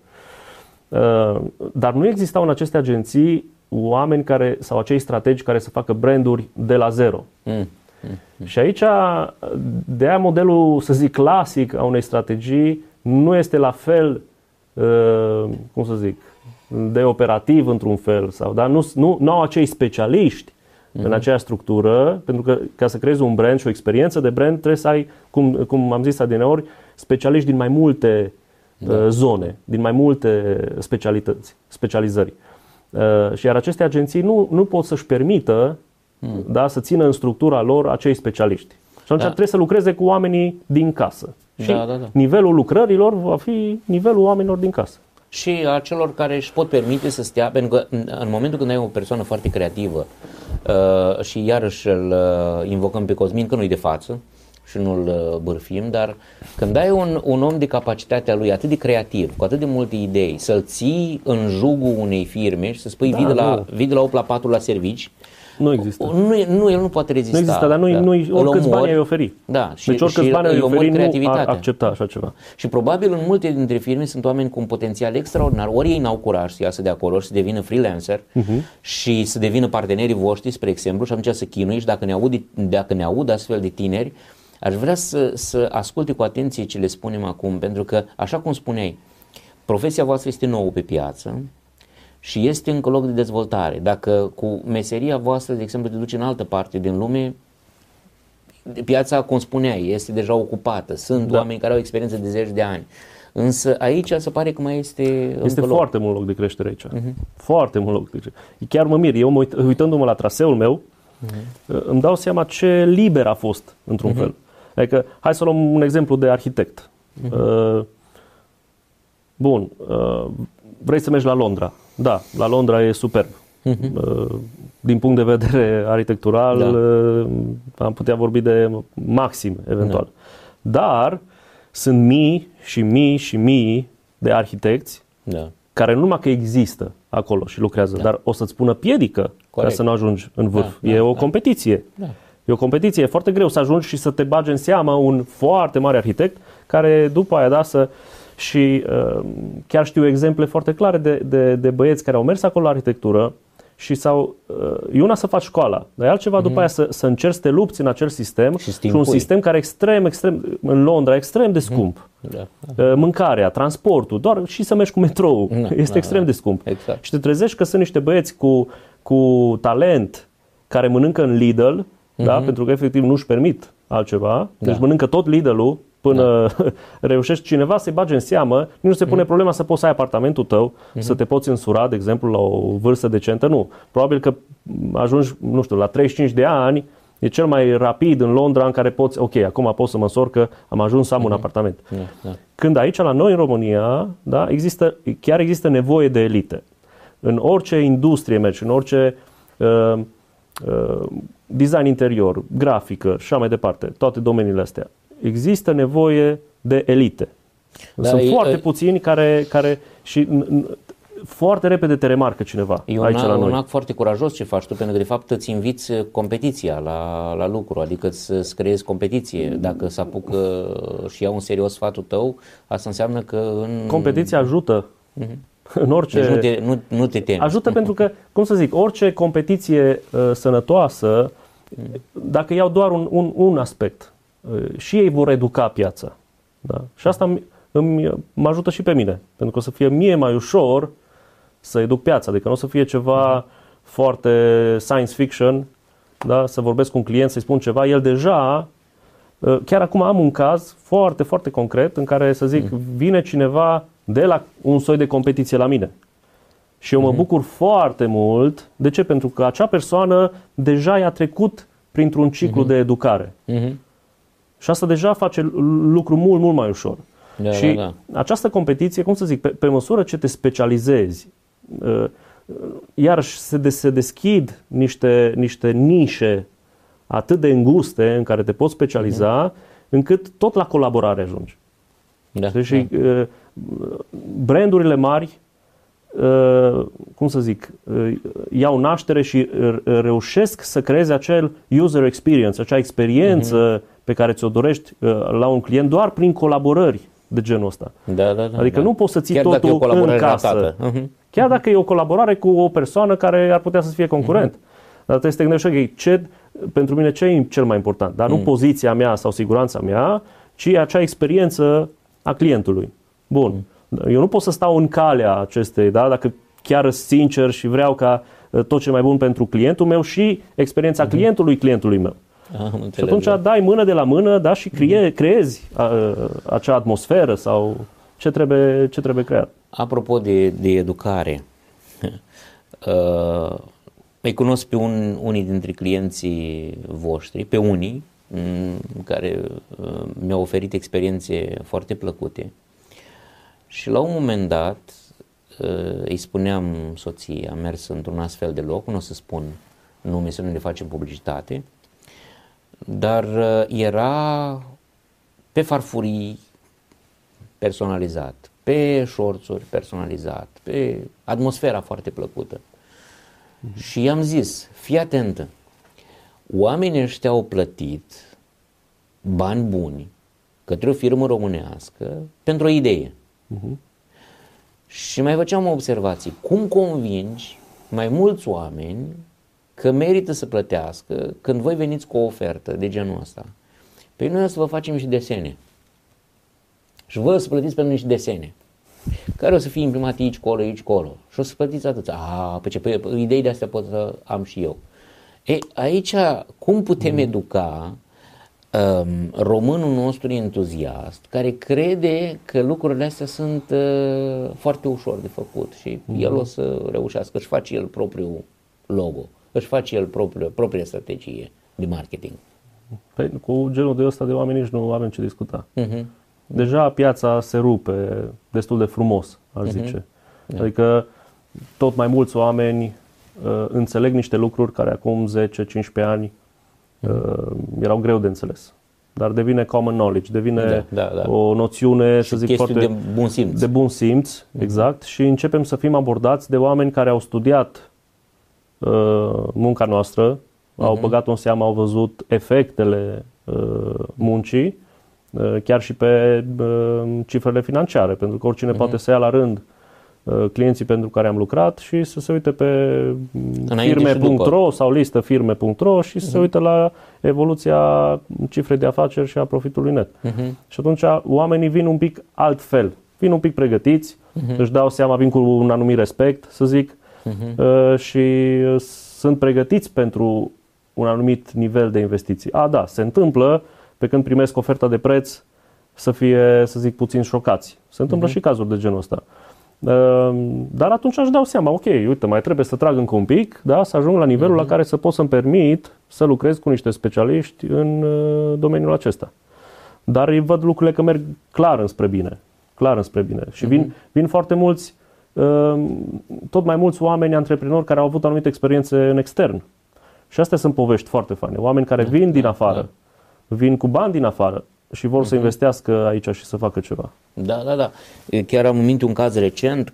Dar nu existau în aceste agenții oameni sau acei strategi care să facă branduri de la zero. Și aici, de aia modelul, să zic, clasic a unei strategii nu este la fel, cum să zic, de operativ într-un fel. Nu au acei specialiști în aceeași structură, pentru că ca să creezi un brand și o experiență de brand trebuie să ai, cum am zis adineori, specialiști din mai multe zone, din mai multe specializări. Și iar aceste agenții nu pot să-și permită să țină în structura lor acei specialiști. Și atunci trebuie să lucreze cu oamenii din casă. Și nivelul lucrărilor va fi nivelul oamenilor din casă. Și a celor care își pot permite să stea, pentru că în momentul când ai o persoană foarte creativă și iarăși îl invocăm pe Cosmin, că nu-i de față și nu-l bârfim, dar când ai un om de capacitatea lui atât de creativ, cu atât de multe idei, să-l ții în jugul unei firme și să spui vii de la 8 la 4 la servici, nu există. El nu poate rezista. Nu există, dar oricâți bani ai oferi. Deci oricâți bani ai oferi nu ar accepta așa ceva. Și probabil în multe dintre firme sunt oameni cu un potențial extraordinar, ori ei n-au curaj să iasă de acolo și să devină freelancer și să devină partenerii voștri, spre exemplu, și atunci să chinui și dacă ne aud astfel de tineri, aș vrea să asculte cu atenție ce le spunem acum, pentru că, așa cum spuneai, profesia voastră este nouă pe piață și este încă loc de dezvoltare. Dacă cu meseria voastră, de exemplu, te duci în altă parte din lume, piața, cum spuneai, este deja ocupată. Sunt oameni care au experiență de 10 de ani. Însă aici se pare că mai este foarte mult loc de creștere aici. Foarte mult loc de creștere. Chiar mă mir. Eu uitându-mă la traseul meu, îmi dau seama ce liber a fost, într-un fel. Adică, hai să luăm un exemplu de arhitect. Bun, vrei să mergi la Londra. Da, la Londra e superb. Din punct de vedere arhitectural, am putea vorbi de maxim, eventual. Dar sunt mii și mii și mii de arhitecți care nu numai că există acolo și lucrează, dar o să-ți pună piedică ca să nu ajungi în vârf. E o competiție. E o competiție, e foarte greu să ajungi și să te bagi în seamă un foarte mare arhitect care după aia și chiar știu exemple foarte clare de băieți care au mers acolo la arhitectură și e una să faci școala, dar e altceva după aia să încerci să te lupți în acel sistem și un sistem care e extrem, în Londra, extrem de scump. Mâncarea, transportul, doar și să mergi cu metrou este extrem de scump. Exact. Și te trezești că sunt niște băieți cu talent care mănâncă în Lidl, pentru că efectiv nu-și permit altceva, deci mănâncă tot Lidl-ul până reușești cineva să-i bage în seamă, nici nu se pune problema să poți să ai apartamentul tău, să te poți însura, de exemplu, la o vârstă decentă. Nu. Probabil că ajungi, nu știu, la 35 de ani, e cel mai rapid în Londra în care poți, ok, acum pot să mă însor că am ajuns să am un apartament. Când aici, la noi în România, da, chiar există nevoie de elite. În orice industrie mergi, în orice design interior, grafică și așa mai departe, toate domeniile astea, există nevoie de elite. Sunt foarte puțini care și foarte repede te remarcă cineva aici la noi. E un act foarte curajos ce faci tu, pentru că de fapt îți inviți competiția la lucru, adică îți creezi competiție. Dacă se apucă și iau în serios sfatul tău, asta înseamnă că competiția ajută. În orice... Deci nu te temi. Ajută pentru că, cum să zic, orice competiție sănătoasă, dacă iau doar un aspect, și ei vor educa piața. Da? Și asta mă ajută și pe mine, pentru că o să fie mie mai ușor să educ piața, adică nu o să fie ceva foarte science fiction, da? Să vorbesc cu un client, să-i spun ceva, el deja, chiar acum am un caz foarte, foarte concret în care, să zic, vine cineva de la un soi de competiție la mine. Și eu mă bucur foarte mult. De ce? Pentru că acea persoană deja i-a trecut printr-un ciclu de educare. Și asta deja face lucru mult, mult mai ușor. Și această competiție, cum să zic, pe măsură ce te specializezi, iarăși se deschid niște nișe atât de înguste în care te poți specializa, încât tot la colaborare ajungi. Și brandurile mari, cum să zic, iau naștere și reușesc să creeze acel user experience, acea experiență pe care ți-o dorești la un client doar prin colaborări de genul ăsta. Adică nu poți să ții totul în casă. Chiar dacă e o colaborare cu o persoană care ar putea să fie concurent. Dar trebuie să te gândești, ok, pentru mine ce e cel mai important? Dar nu poziția mea sau siguranța mea, ci acea experiență a clientului. Bun. Eu nu pot să stau în calea acestei, da? Dacă chiar sunt sincer și vreau ca tot ce mai bun pentru clientul meu și experiența clientului meu. Și atunci dai mână de la mână, da? Și creezi acea atmosferă sau ce trebuie creat. Apropo de educare, îi cunosc pe unii dintre clienții voștri, pe unii care mi-au oferit experiențe foarte plăcute. Și la un moment dat îi spuneam soției, am mers într-un astfel de loc, nu o să spun nume, să nu ne facem publicitate, dar era pe farfurii personalizat, pe șorțuri personalizat, pe atmosfera foarte plăcută. Și i-am zis, fii atentă, oamenii ăștia au plătit bani buni către o firmă românească pentru o idee. Și mai făceam o observație. Cum convingi mai mulți oameni că merită să plătească când voi veniți cu o ofertă de genul ăsta? Păi noi o să vă facem și desene. Și voi o să plătiți pentru niște desene care o să fie imprimate aici, colo. Și o să plătiți atât. Păi idei de astea pot să am și eu. Aici cum putem educa românul nostru entuziast care crede că lucrurile astea sunt foarte ușor de făcut și el o să reușească, își face el propriul logo, își face el propria strategie de marketing. Păi, cu genul de ăsta de oameni nici nu avem ce discuta. Deja piața se rupe destul de frumos, aș zice. Adică tot mai mulți oameni înțeleg niște lucruri care acum 10-15 ani erau greu de înțeles. Dar devine common knowledge, devine o noțiune, și să zic, foarte de bun simț. De bun simț, exact. Și începem să fim abordați de oameni care au studiat munca noastră, au băgat-o în seamă, au văzut efectele muncii, chiar și pe cifrele financiare, pentru că oricine poate să ia la rând clienții pentru care am lucrat și să se uite pe firme.ro sau listă firme.ro și să se uite la evoluția cifrei de afaceri și a profitului net. Și atunci oamenii vin un pic altfel, vin un pic pregătiți, își dau seama, vin cu un anumit respect, să zic, și sunt pregătiți pentru un anumit nivel de investiții. Da, se întâmplă pe când primesc oferta de preț să fie, să zic, puțin șocați. Se întâmplă și cazuri de genul ăsta. Dar atunci aș dau seama, ok, uite, mai trebuie să trag încă un pic, da, să ajung la nivelul la care să pot să-mi permit să lucrez cu niște specialiști în domeniul acesta. Dar îi văd lucrurile că merg clar înspre bine. Clar înspre bine. Și vin foarte mulți, tot mai mulți oameni antreprenori care au avut anumite experiențe în extern. Și astea sunt povești foarte faine. Oameni care vin din afară, vin cu bani din afară și vor să investească aici și să facă ceva. Da. Chiar am în minte un caz recent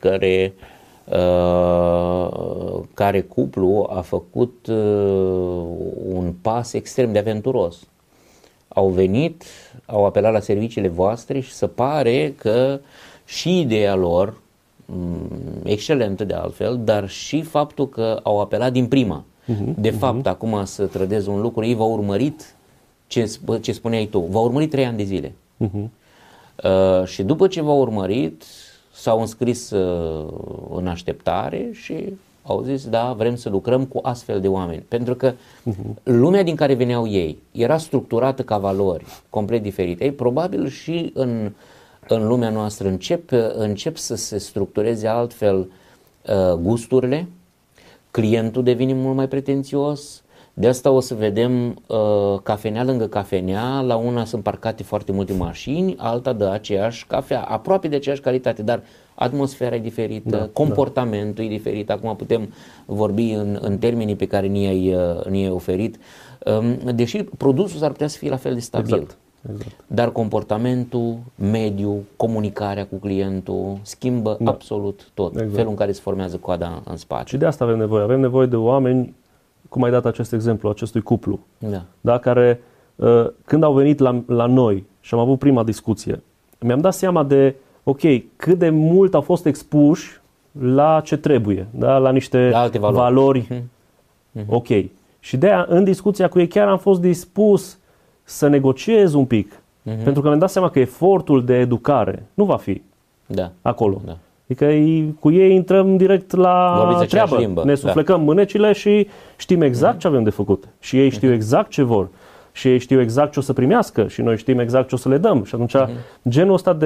care cuplu a făcut un pas extrem de aventuros. Au venit, au apelat la serviciile voastre și se pare că și ideea lor, excelentă de altfel, dar și faptul că au apelat din prima. De fapt, acum să trădez un lucru, ei v-au urmărit, ce spuneai tu, v-au urmărit 3 ani de zile. Și după ce v-au urmărit, s-au înscris în așteptare și au zis, da, vrem să lucrăm cu astfel de oameni. Pentru că lumea din care veneau ei era structurată ca valori complet diferite. Ei, probabil și în lumea noastră încep să se structureze altfel gusturile, clientul devine mult mai pretențios. De asta o să vedem cafenea lângă cafenea, la una sunt parcate foarte multe mașini, alta de aceeași cafea, aproape de aceeași calitate, dar atmosfera e diferită, comportamentul e diferit. Acum putem vorbi în termenii pe care ni-ai oferit, deși produsul s-ar putea să fie la fel de stabil. Exact. Dar comportamentul, mediul, comunicarea cu clientul schimbă absolut tot. Felul în care se formează coada în spate. Și de asta avem nevoie. Avem nevoie de oameni, cum ai dat acest exemplu, acestui cuplu, da, care când au venit la noi și am avut prima discuție, mi-am dat seama de, ok, cât de mult au fost expuși la ce trebuie, da, la niște valori. Ok. Și de aia, în discuția cu ei, chiar am fost dispus să negociez un pic, pentru că mi-am dat seama că efortul de educare nu va fi acolo. Da. Adică cu ei intrăm direct la treabă, limbă. Ne suflecăm mânecile și știm exact ce avem de făcut. Și ei știu exact ce vor. Și ei știu exact ce o să primească și noi știm exact ce o să le dăm. Și atunci genul ăsta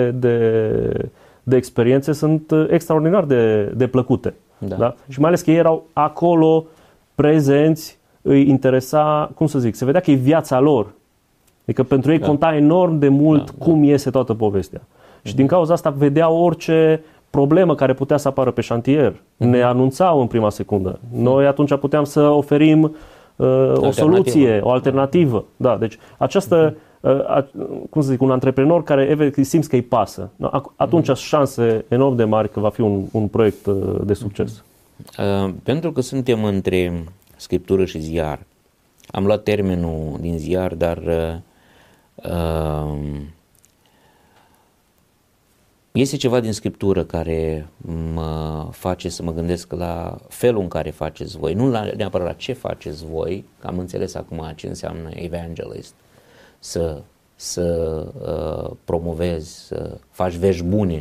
de experiențe sunt extraordinar de plăcute. Da? Și mai ales că ei erau acolo prezenți, îi interesa, cum să zic, se vedea că e viața lor. Adică pentru ei conta enorm de mult cum iese toată povestea. Și din cauza asta vedeau orice problemă care putea să apară pe șantier. Ne anunțau în prima secundă. Noi atunci puteam să oferim o soluție, o alternativă. Da, deci această, cum să zic, un antreprenor care simți că îi pasă. Atunci șanse enorm de mari că va fi un proiect de succes. Pentru că suntem între scriptură și ziar. Am luat termenul din ziar, dar este ceva din scriptură care mă face să mă gândesc la felul în care faceți voi, nu neapărat la ce faceți voi, că am înțeles acum ce înseamnă evangelist, să promovezi, să faci vești bune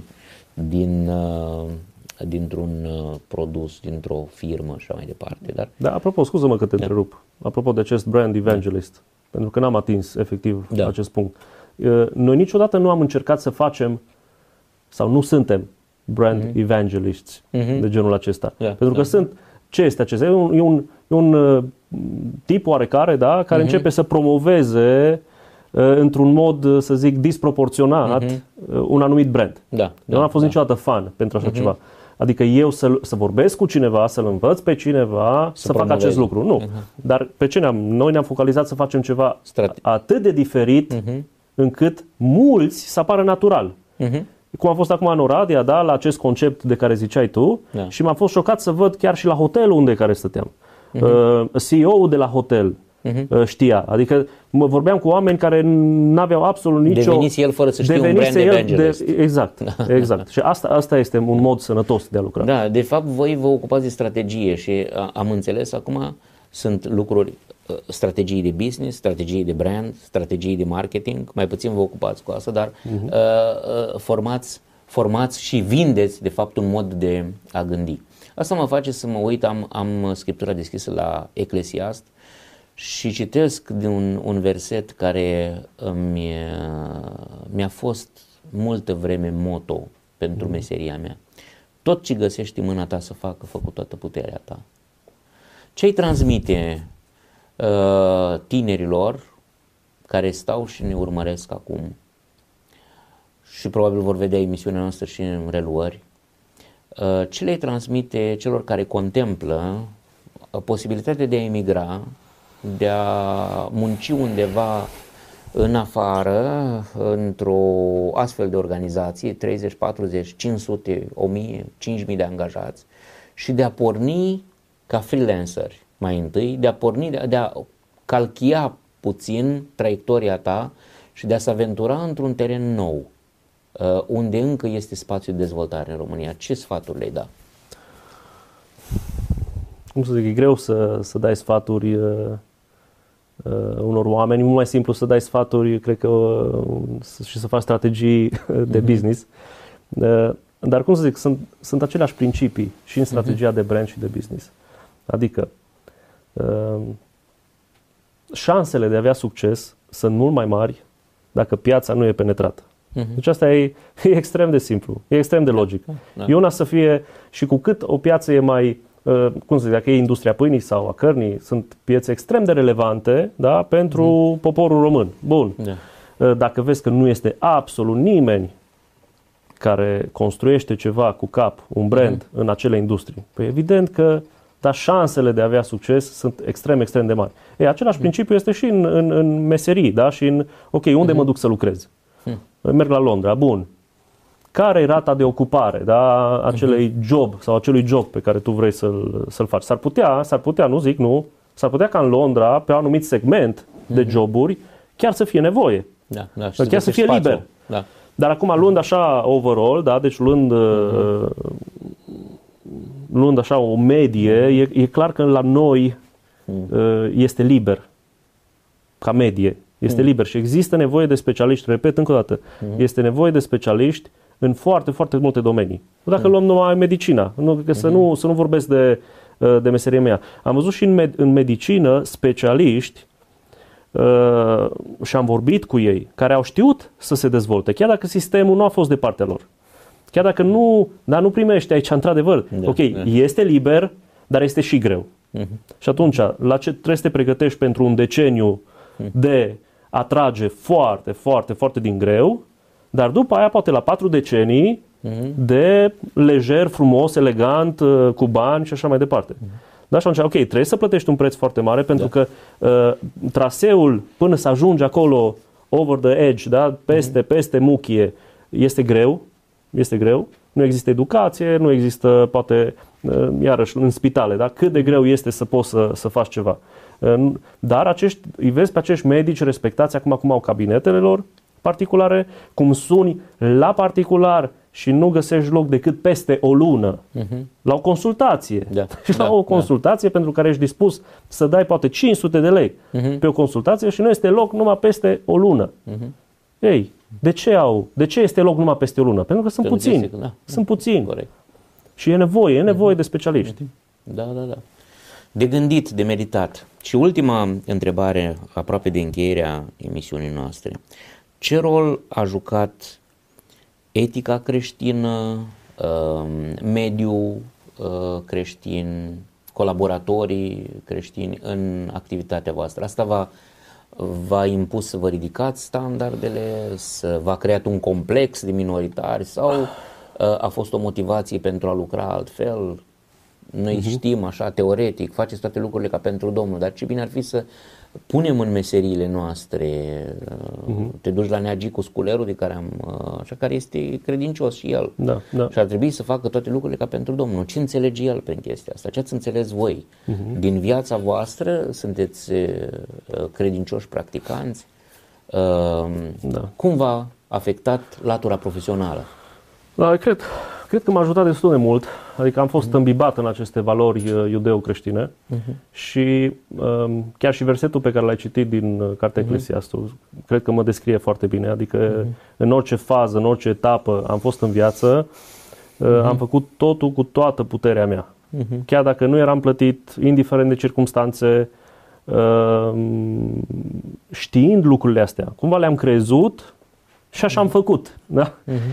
dintr-un produs, dintr-o firmă și așa mai departe. Dar apropo, scuză-mă că te întrerup, apropo de acest brand evangelist, pentru că n-am atins efectiv acest punct. Noi niciodată nu am încercat să facem sau nu suntem brand evangelists de genul acesta. Pentru că ce este acesta? E un tip oarecare, da, care începe să promoveze într-un mod, să zic, disproporționat un anumit brand. Eu n-am fost niciodată fan pentru așa ceva. Adică eu să vorbesc cu cineva, să-l învăț pe cineva să facă acest lucru. Nu. Dar pe ce noi ne-am focalizat să facem ceva atât de diferit încât mulți să apară natural. Cum a fost acum în Oradea, da, la acest concept de care ziceai tu, și m-a fost șocat să văd chiar și la hotelul unde care stăteam. CEO-ul de la hotel știa. Adică vorbeam cu oameni care n-aveau absolut nicio... Devenise el fără să știe un brand evangelist. Exact. Și asta este un mod sănătos de a lucra. Da, de fapt voi vă ocupați de strategie și am înțeles acum sunt lucruri, strategii de business, strategii de brand, strategii de marketing, mai puțin vă ocupați cu asta, dar formați și vindeți de fapt un mod de a gândi. Asta mă face să mă uit, am scriptura deschisă la Eclesiast și citesc de un verset care mi-a fost multă vreme motto pentru meseria mea. Tot ce găsești în mâna ta să facă, fă cu toată puterea ta. Ce-i transmite tinerilor care stau și ne urmăresc acum și probabil vor vedea emisiunea noastră și în reluări, ce le transmite celor care contemplă posibilitatea de a emigra, de a munci undeva în afară, într-o astfel de organizație, 30, 40, 500, 1000, 5000 de angajați și de a porni ca freelancer mai întâi, de a calchia puțin traiectoria ta și de a se aventura într-un teren nou, unde încă este spațiu de dezvoltare în România. Ce sfaturi le-ai da? Cum să zic, e greu să dai sfaturi unor oameni, mult mai simplu să dai sfaturi, cred că, și să faci strategii de business. Dar cum să zic, sunt aceleași principii și în strategia de brand și de business. Adică șansele de a avea succes sunt mult mai mari dacă piața nu e penetrată. Deci asta e extrem de simplu, e extrem de logic. Da. E una să fie, și cu cât o piață e mai, cum să zic, dacă e industria pâinii sau a cărnii, sunt piețe extrem de relevante, da, pentru poporul român. Bun. Da. Dacă vezi că nu este absolut nimeni care construiește ceva cu cap, un brand în acele industrii, păi evident că șansele de a avea succes sunt extrem, extrem de mari. Același principiu este și în meserii, da? Și în, ok, unde mă duc să lucrez? Merg la Londra, bun. Care e rata de ocupare, da, acelui job pe care tu vrei să-l faci? S-ar putea, nu zic, nu, s-ar putea ca în Londra, pe un anumit segment de joburi, chiar să fie nevoie. Da, chiar să fie liber. Da. Dar acum, luând așa overall, da, deci luând așa o medie, e clar că la noi este liber, ca medie. Este liber și există nevoie de specialiști, repet încă o dată, este nevoie de specialiști în foarte, foarte multe domenii. Dacă luăm numai medicina, să nu vorbesc de meseria mea. Am văzut și în medicină specialiști și am vorbit cu ei, care au știut să se dezvolte, chiar dacă sistemul nu a fost de partea lor. Chiar dacă nu primești aici, într-adevăr, este liber, dar este și greu. Și atunci, la ce trebuie să te pregătești pentru un deceniu de a trage foarte, foarte, foarte din greu, dar după aia, poate la 4 decenii, de lejer, frumos, elegant, cu bani și așa mai departe. Da, și atunci, trebuie să plătești un preț foarte mare, pentru că traseul până să ajungi acolo, over the edge, da, peste muchie, este greu. Nu există educație, nu există, poate, iarăși, în spitale, da? Cât de greu este să poți să faci ceva. Dar îi vezi pe acești medici respectați acum cum au cabinetele lor particulare, cum suni la particular și nu găsești loc decât peste o lună la o consultație. Consultație pentru care ești dispus să dai poate 500 de lei pe o consultație și nu este loc numai peste o lună. Ei, de ce este loc numai peste o lună? Pentru că sunt puțini. Sunt puțini. Corect. Și e nevoie de specialiști. Da. De gândit, de meditat. Și ultima întrebare, aproape de încheierea emisiunii noastre. Ce rol a jucat etica creștină, mediul creștin, colaboratorii creștini în activitatea voastră? Asta v-a impus să vă ridicați standardele, v-a creat un complex de minoritari sau a fost o motivație pentru a lucra altfel? Noi știm așa teoretic, faceți toate lucrurile ca pentru Domnul, dar ce bine ar fi să punem în meseriile noastre, te duci la Neagicu Sculerul, care este credincios și el. Și ar trebui să facă toate lucrurile ca pentru Domnul. Ce înțelege el prin chestia asta? Ce ați înțeles voi? Din viața voastră sunteți credincioși practicanți? Cum v-a afectat latura profesională? Cred că m-a ajutat destul de mult, adică am fost îmbibat în aceste valori iudeo-creștine și chiar și versetul pe care l-ai citit din Cartea Eclesiastul, cred că mă descrie foarte bine, adică în orice fază, în orice etapă am fost în viață, am făcut totul cu toată puterea mea. Chiar dacă nu eram plătit, indiferent de circumstanțe, știind lucrurile astea. Cumva le-am crezut și așa am făcut. Da?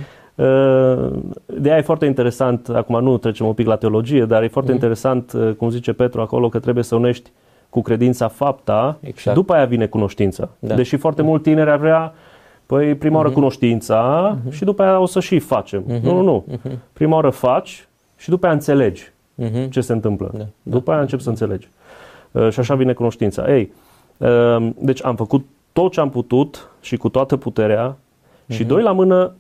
De aia e foarte interesant, acum nu trecem un pic la teologie, dar e foarte interesant, cum zice Petru acolo, că trebuie să unești cu credința fapta și după aia vine cunoștința. Da. Deși foarte mulți tineri ar vrea, păi prima oară cunoștința și după aia o să și facem. Nu. Prima oară faci și după aia înțelegi ce se întâmplă. Da. După aia începi să înțelegi. Și așa vine cunoștința. Deci am făcut tot ce am putut și cu toată puterea și doi la mână,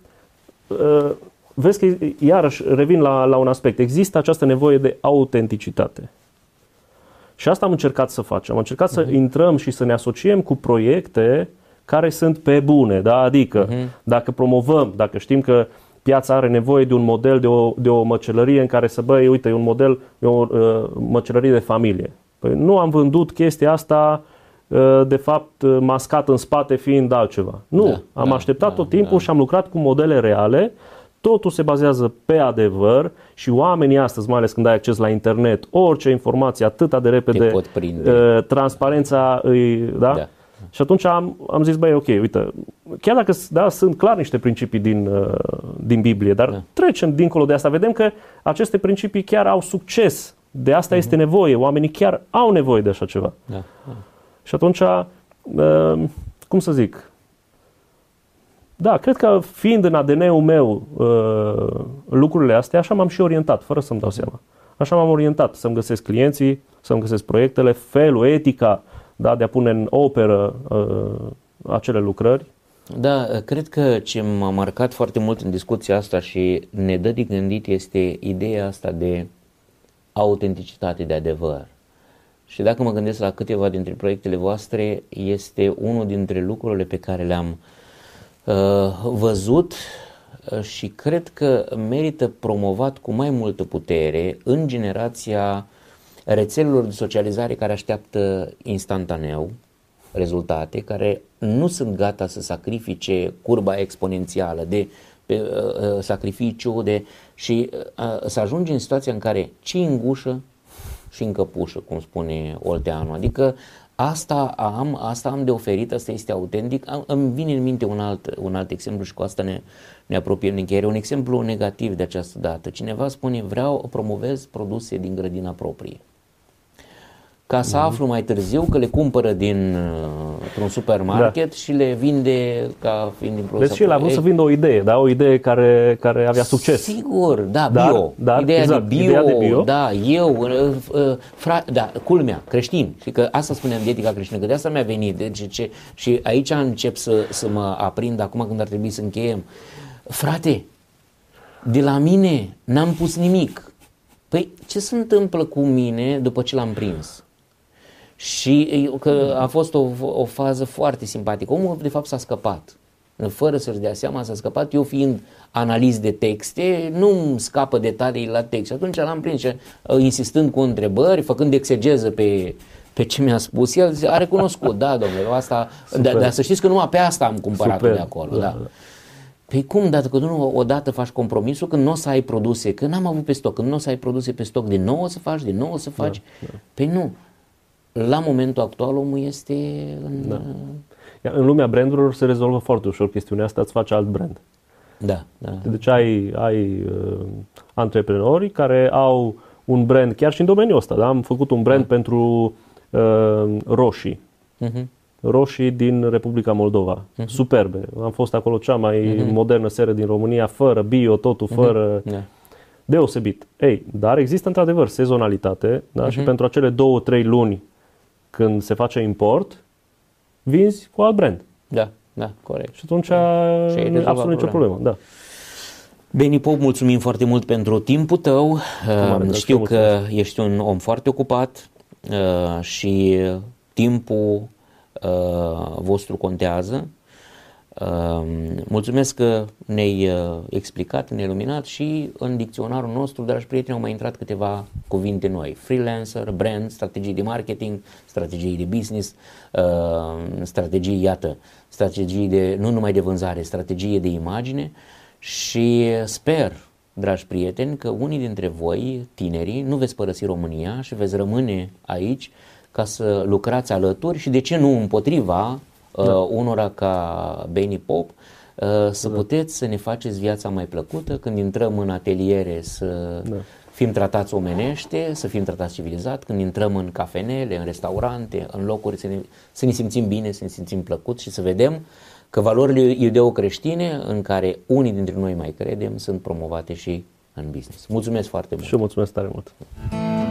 vezi că iarăși revin la un aspect. Există această nevoie de autenticitate. Și asta am încercat să facem. Am încercat să intrăm și să ne asociem cu proiecte care sunt pe bune. Da? Adică dacă promovăm, dacă știm că piața are nevoie de un model, de o măcelărie în care să uite, e un model, e o măcelărie de familie. Păi nu am vândut chestia asta de fapt mascat în spate fiind altceva. Nu, am așteptat tot timpul și am lucrat cu modele reale. Totul se bazează pe adevăr și oamenii astăzi, mai ales când ai acces la internet, orice informație atât de repede, transparența îi... Da? Și atunci am zis, ok, uite, chiar dacă sunt clar niște principii din Biblie, dar trecem dincolo de asta, vedem că aceste principii chiar au succes. De asta este nevoie. Oamenii chiar au nevoie de așa ceva. Și atunci, cum să zic, da, cred că fiind în ADN-ul meu lucrurile astea, așa m-am și orientat, fără să-mi dau seama. Așa m-am orientat, să-mi găsesc clienții, să-mi găsesc proiectele, felul, etica, da, de a pune în operă acele lucrări. Da, cred că ce m-a marcat foarte mult în discuția asta și ne dă de gândit este ideea asta de autenticitate, de adevăr. Și dacă mă gândesc la câteva dintre proiectele voastre, este unul dintre lucrurile pe care le-am văzut și cred că merită promovat cu mai multă putere în generația rețelelor de socializare care așteaptă instantaneu rezultate, care nu sunt gata să sacrifice curba exponențială de sacrificiu și să ajungi în situația în care ci în gușă și în căpușă, cum spune Olteanu. Adică asta am de oferit, asta este autentic. Îmi vine în minte un alt exemplu și cu asta ne apropiem de încheiere. Un exemplu negativ de această dată. Cineva spune, promovez produse din grădina proprie. Ca să aflu mai târziu că le cumpără dintr-un supermarket și le vinde ca fiind din produse. Deci el a vrut să vindă o idee, da? O idee care avea succes. Sigur, da, bio. Ideea de bio, da, culmea, creștin. Și că asta spuneam de etica creștină, că de asta mi-a venit. Deci, și aici încep să mă aprind acum când ar trebui să încheiem. Frate, de la mine n-am pus nimic. Păi ce se întâmplă cu mine după ce l-am prins? Și că a fost o fază foarte simpatică. Omul de fapt s-a scăpat. Fără să-și dea seama s-a scăpat. Eu fiind analist de texte, nu-mi scapă detalii la text. Și atunci l-am prins și insistând cu întrebări, făcând exegeză pe ce mi-a spus, el a recunoscut. Da, domnule, asta, dar să știți că numai pe asta am cumpărat-o de acolo. Da. Păi cum, dacă nu odată faci compromisul, când nu o să ai produse, că n-am avut pe stoc, când nu o să ai produse pe stoc, din nou o să faci, din nou o să faci. Păi nu. La momentul actual omul este în lumea brandurilor se rezolvă foarte ușor chestiunea asta, îți faci alt brand. Da. Deci ai antreprenori care au un brand, chiar și în domeniul ăsta, da? Am făcut un brand pentru roșii. Roșii din Republica Moldova. Superbe. Am fost acolo cea mai modernă seră din România, fără bio, totul fără... Deosebit. Dar există într-adevăr sezonalitate, da? Și pentru acele 2-3 luni când se face import, vinzi cu alt brand. Da, corect. Și atunci absolut nicio problemă. Da. Beni Pop, mulțumim foarte mult pentru timpul tău. Știu că ești un om foarte ocupat și timpul vostru contează. Mulțumesc că ne-ai explicat, ne-ai iluminat și în dicționarul nostru, dragi prieteni, au mai intrat câteva cuvinte noi. Freelancer, brand, strategii de marketing, strategii de business, strategii de, nu numai de vânzare, strategie de imagine și sper, dragi prieteni, că unii dintre voi, tinerii, nu veți părăsi România și veți rămâne aici ca să lucrați alături și de ce nu împotriva unora ca Benny Pop, să puteți să ne faceți viața mai plăcută când intrăm în ateliere, să fim tratați omenește, să fim tratați civilizat, când intrăm în cafenele, în restaurante, în locuri, să ne simțim bine, să ne simțim plăcut și să vedem că valorile iudeo-creștine în care unii dintre noi mai credem sunt promovate și în business. Mulțumesc foarte mult! Și eu mulțumesc tare mult!